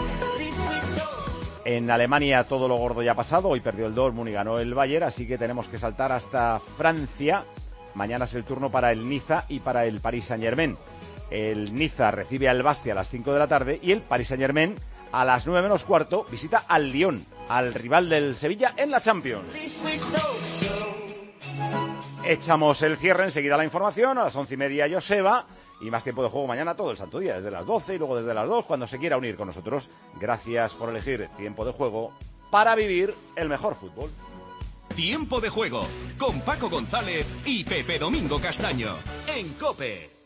En Alemania todo lo gordo ya ha pasado, hoy perdió el Dortmund y ganó el Bayern, así que tenemos que saltar hasta Francia. Mañana es el turno para el Niza y para el Paris Saint-Germain. El Niza recibe al Bastia a las 5 de la tarde y el Paris Saint-Germain a las 9 menos cuarto visita al Lyon, al rival del Sevilla en la Champions. Echamos el cierre, enseguida la información, a las 11:30 Joseba, y más tiempo de juego mañana todo el santo día, desde las 12 y luego desde las 2, cuando se quiera unir con nosotros. Gracias por elegir tiempo de juego para vivir el mejor fútbol. Tiempo de juego con Paco González y Pepe Domingo Castaño en COPE.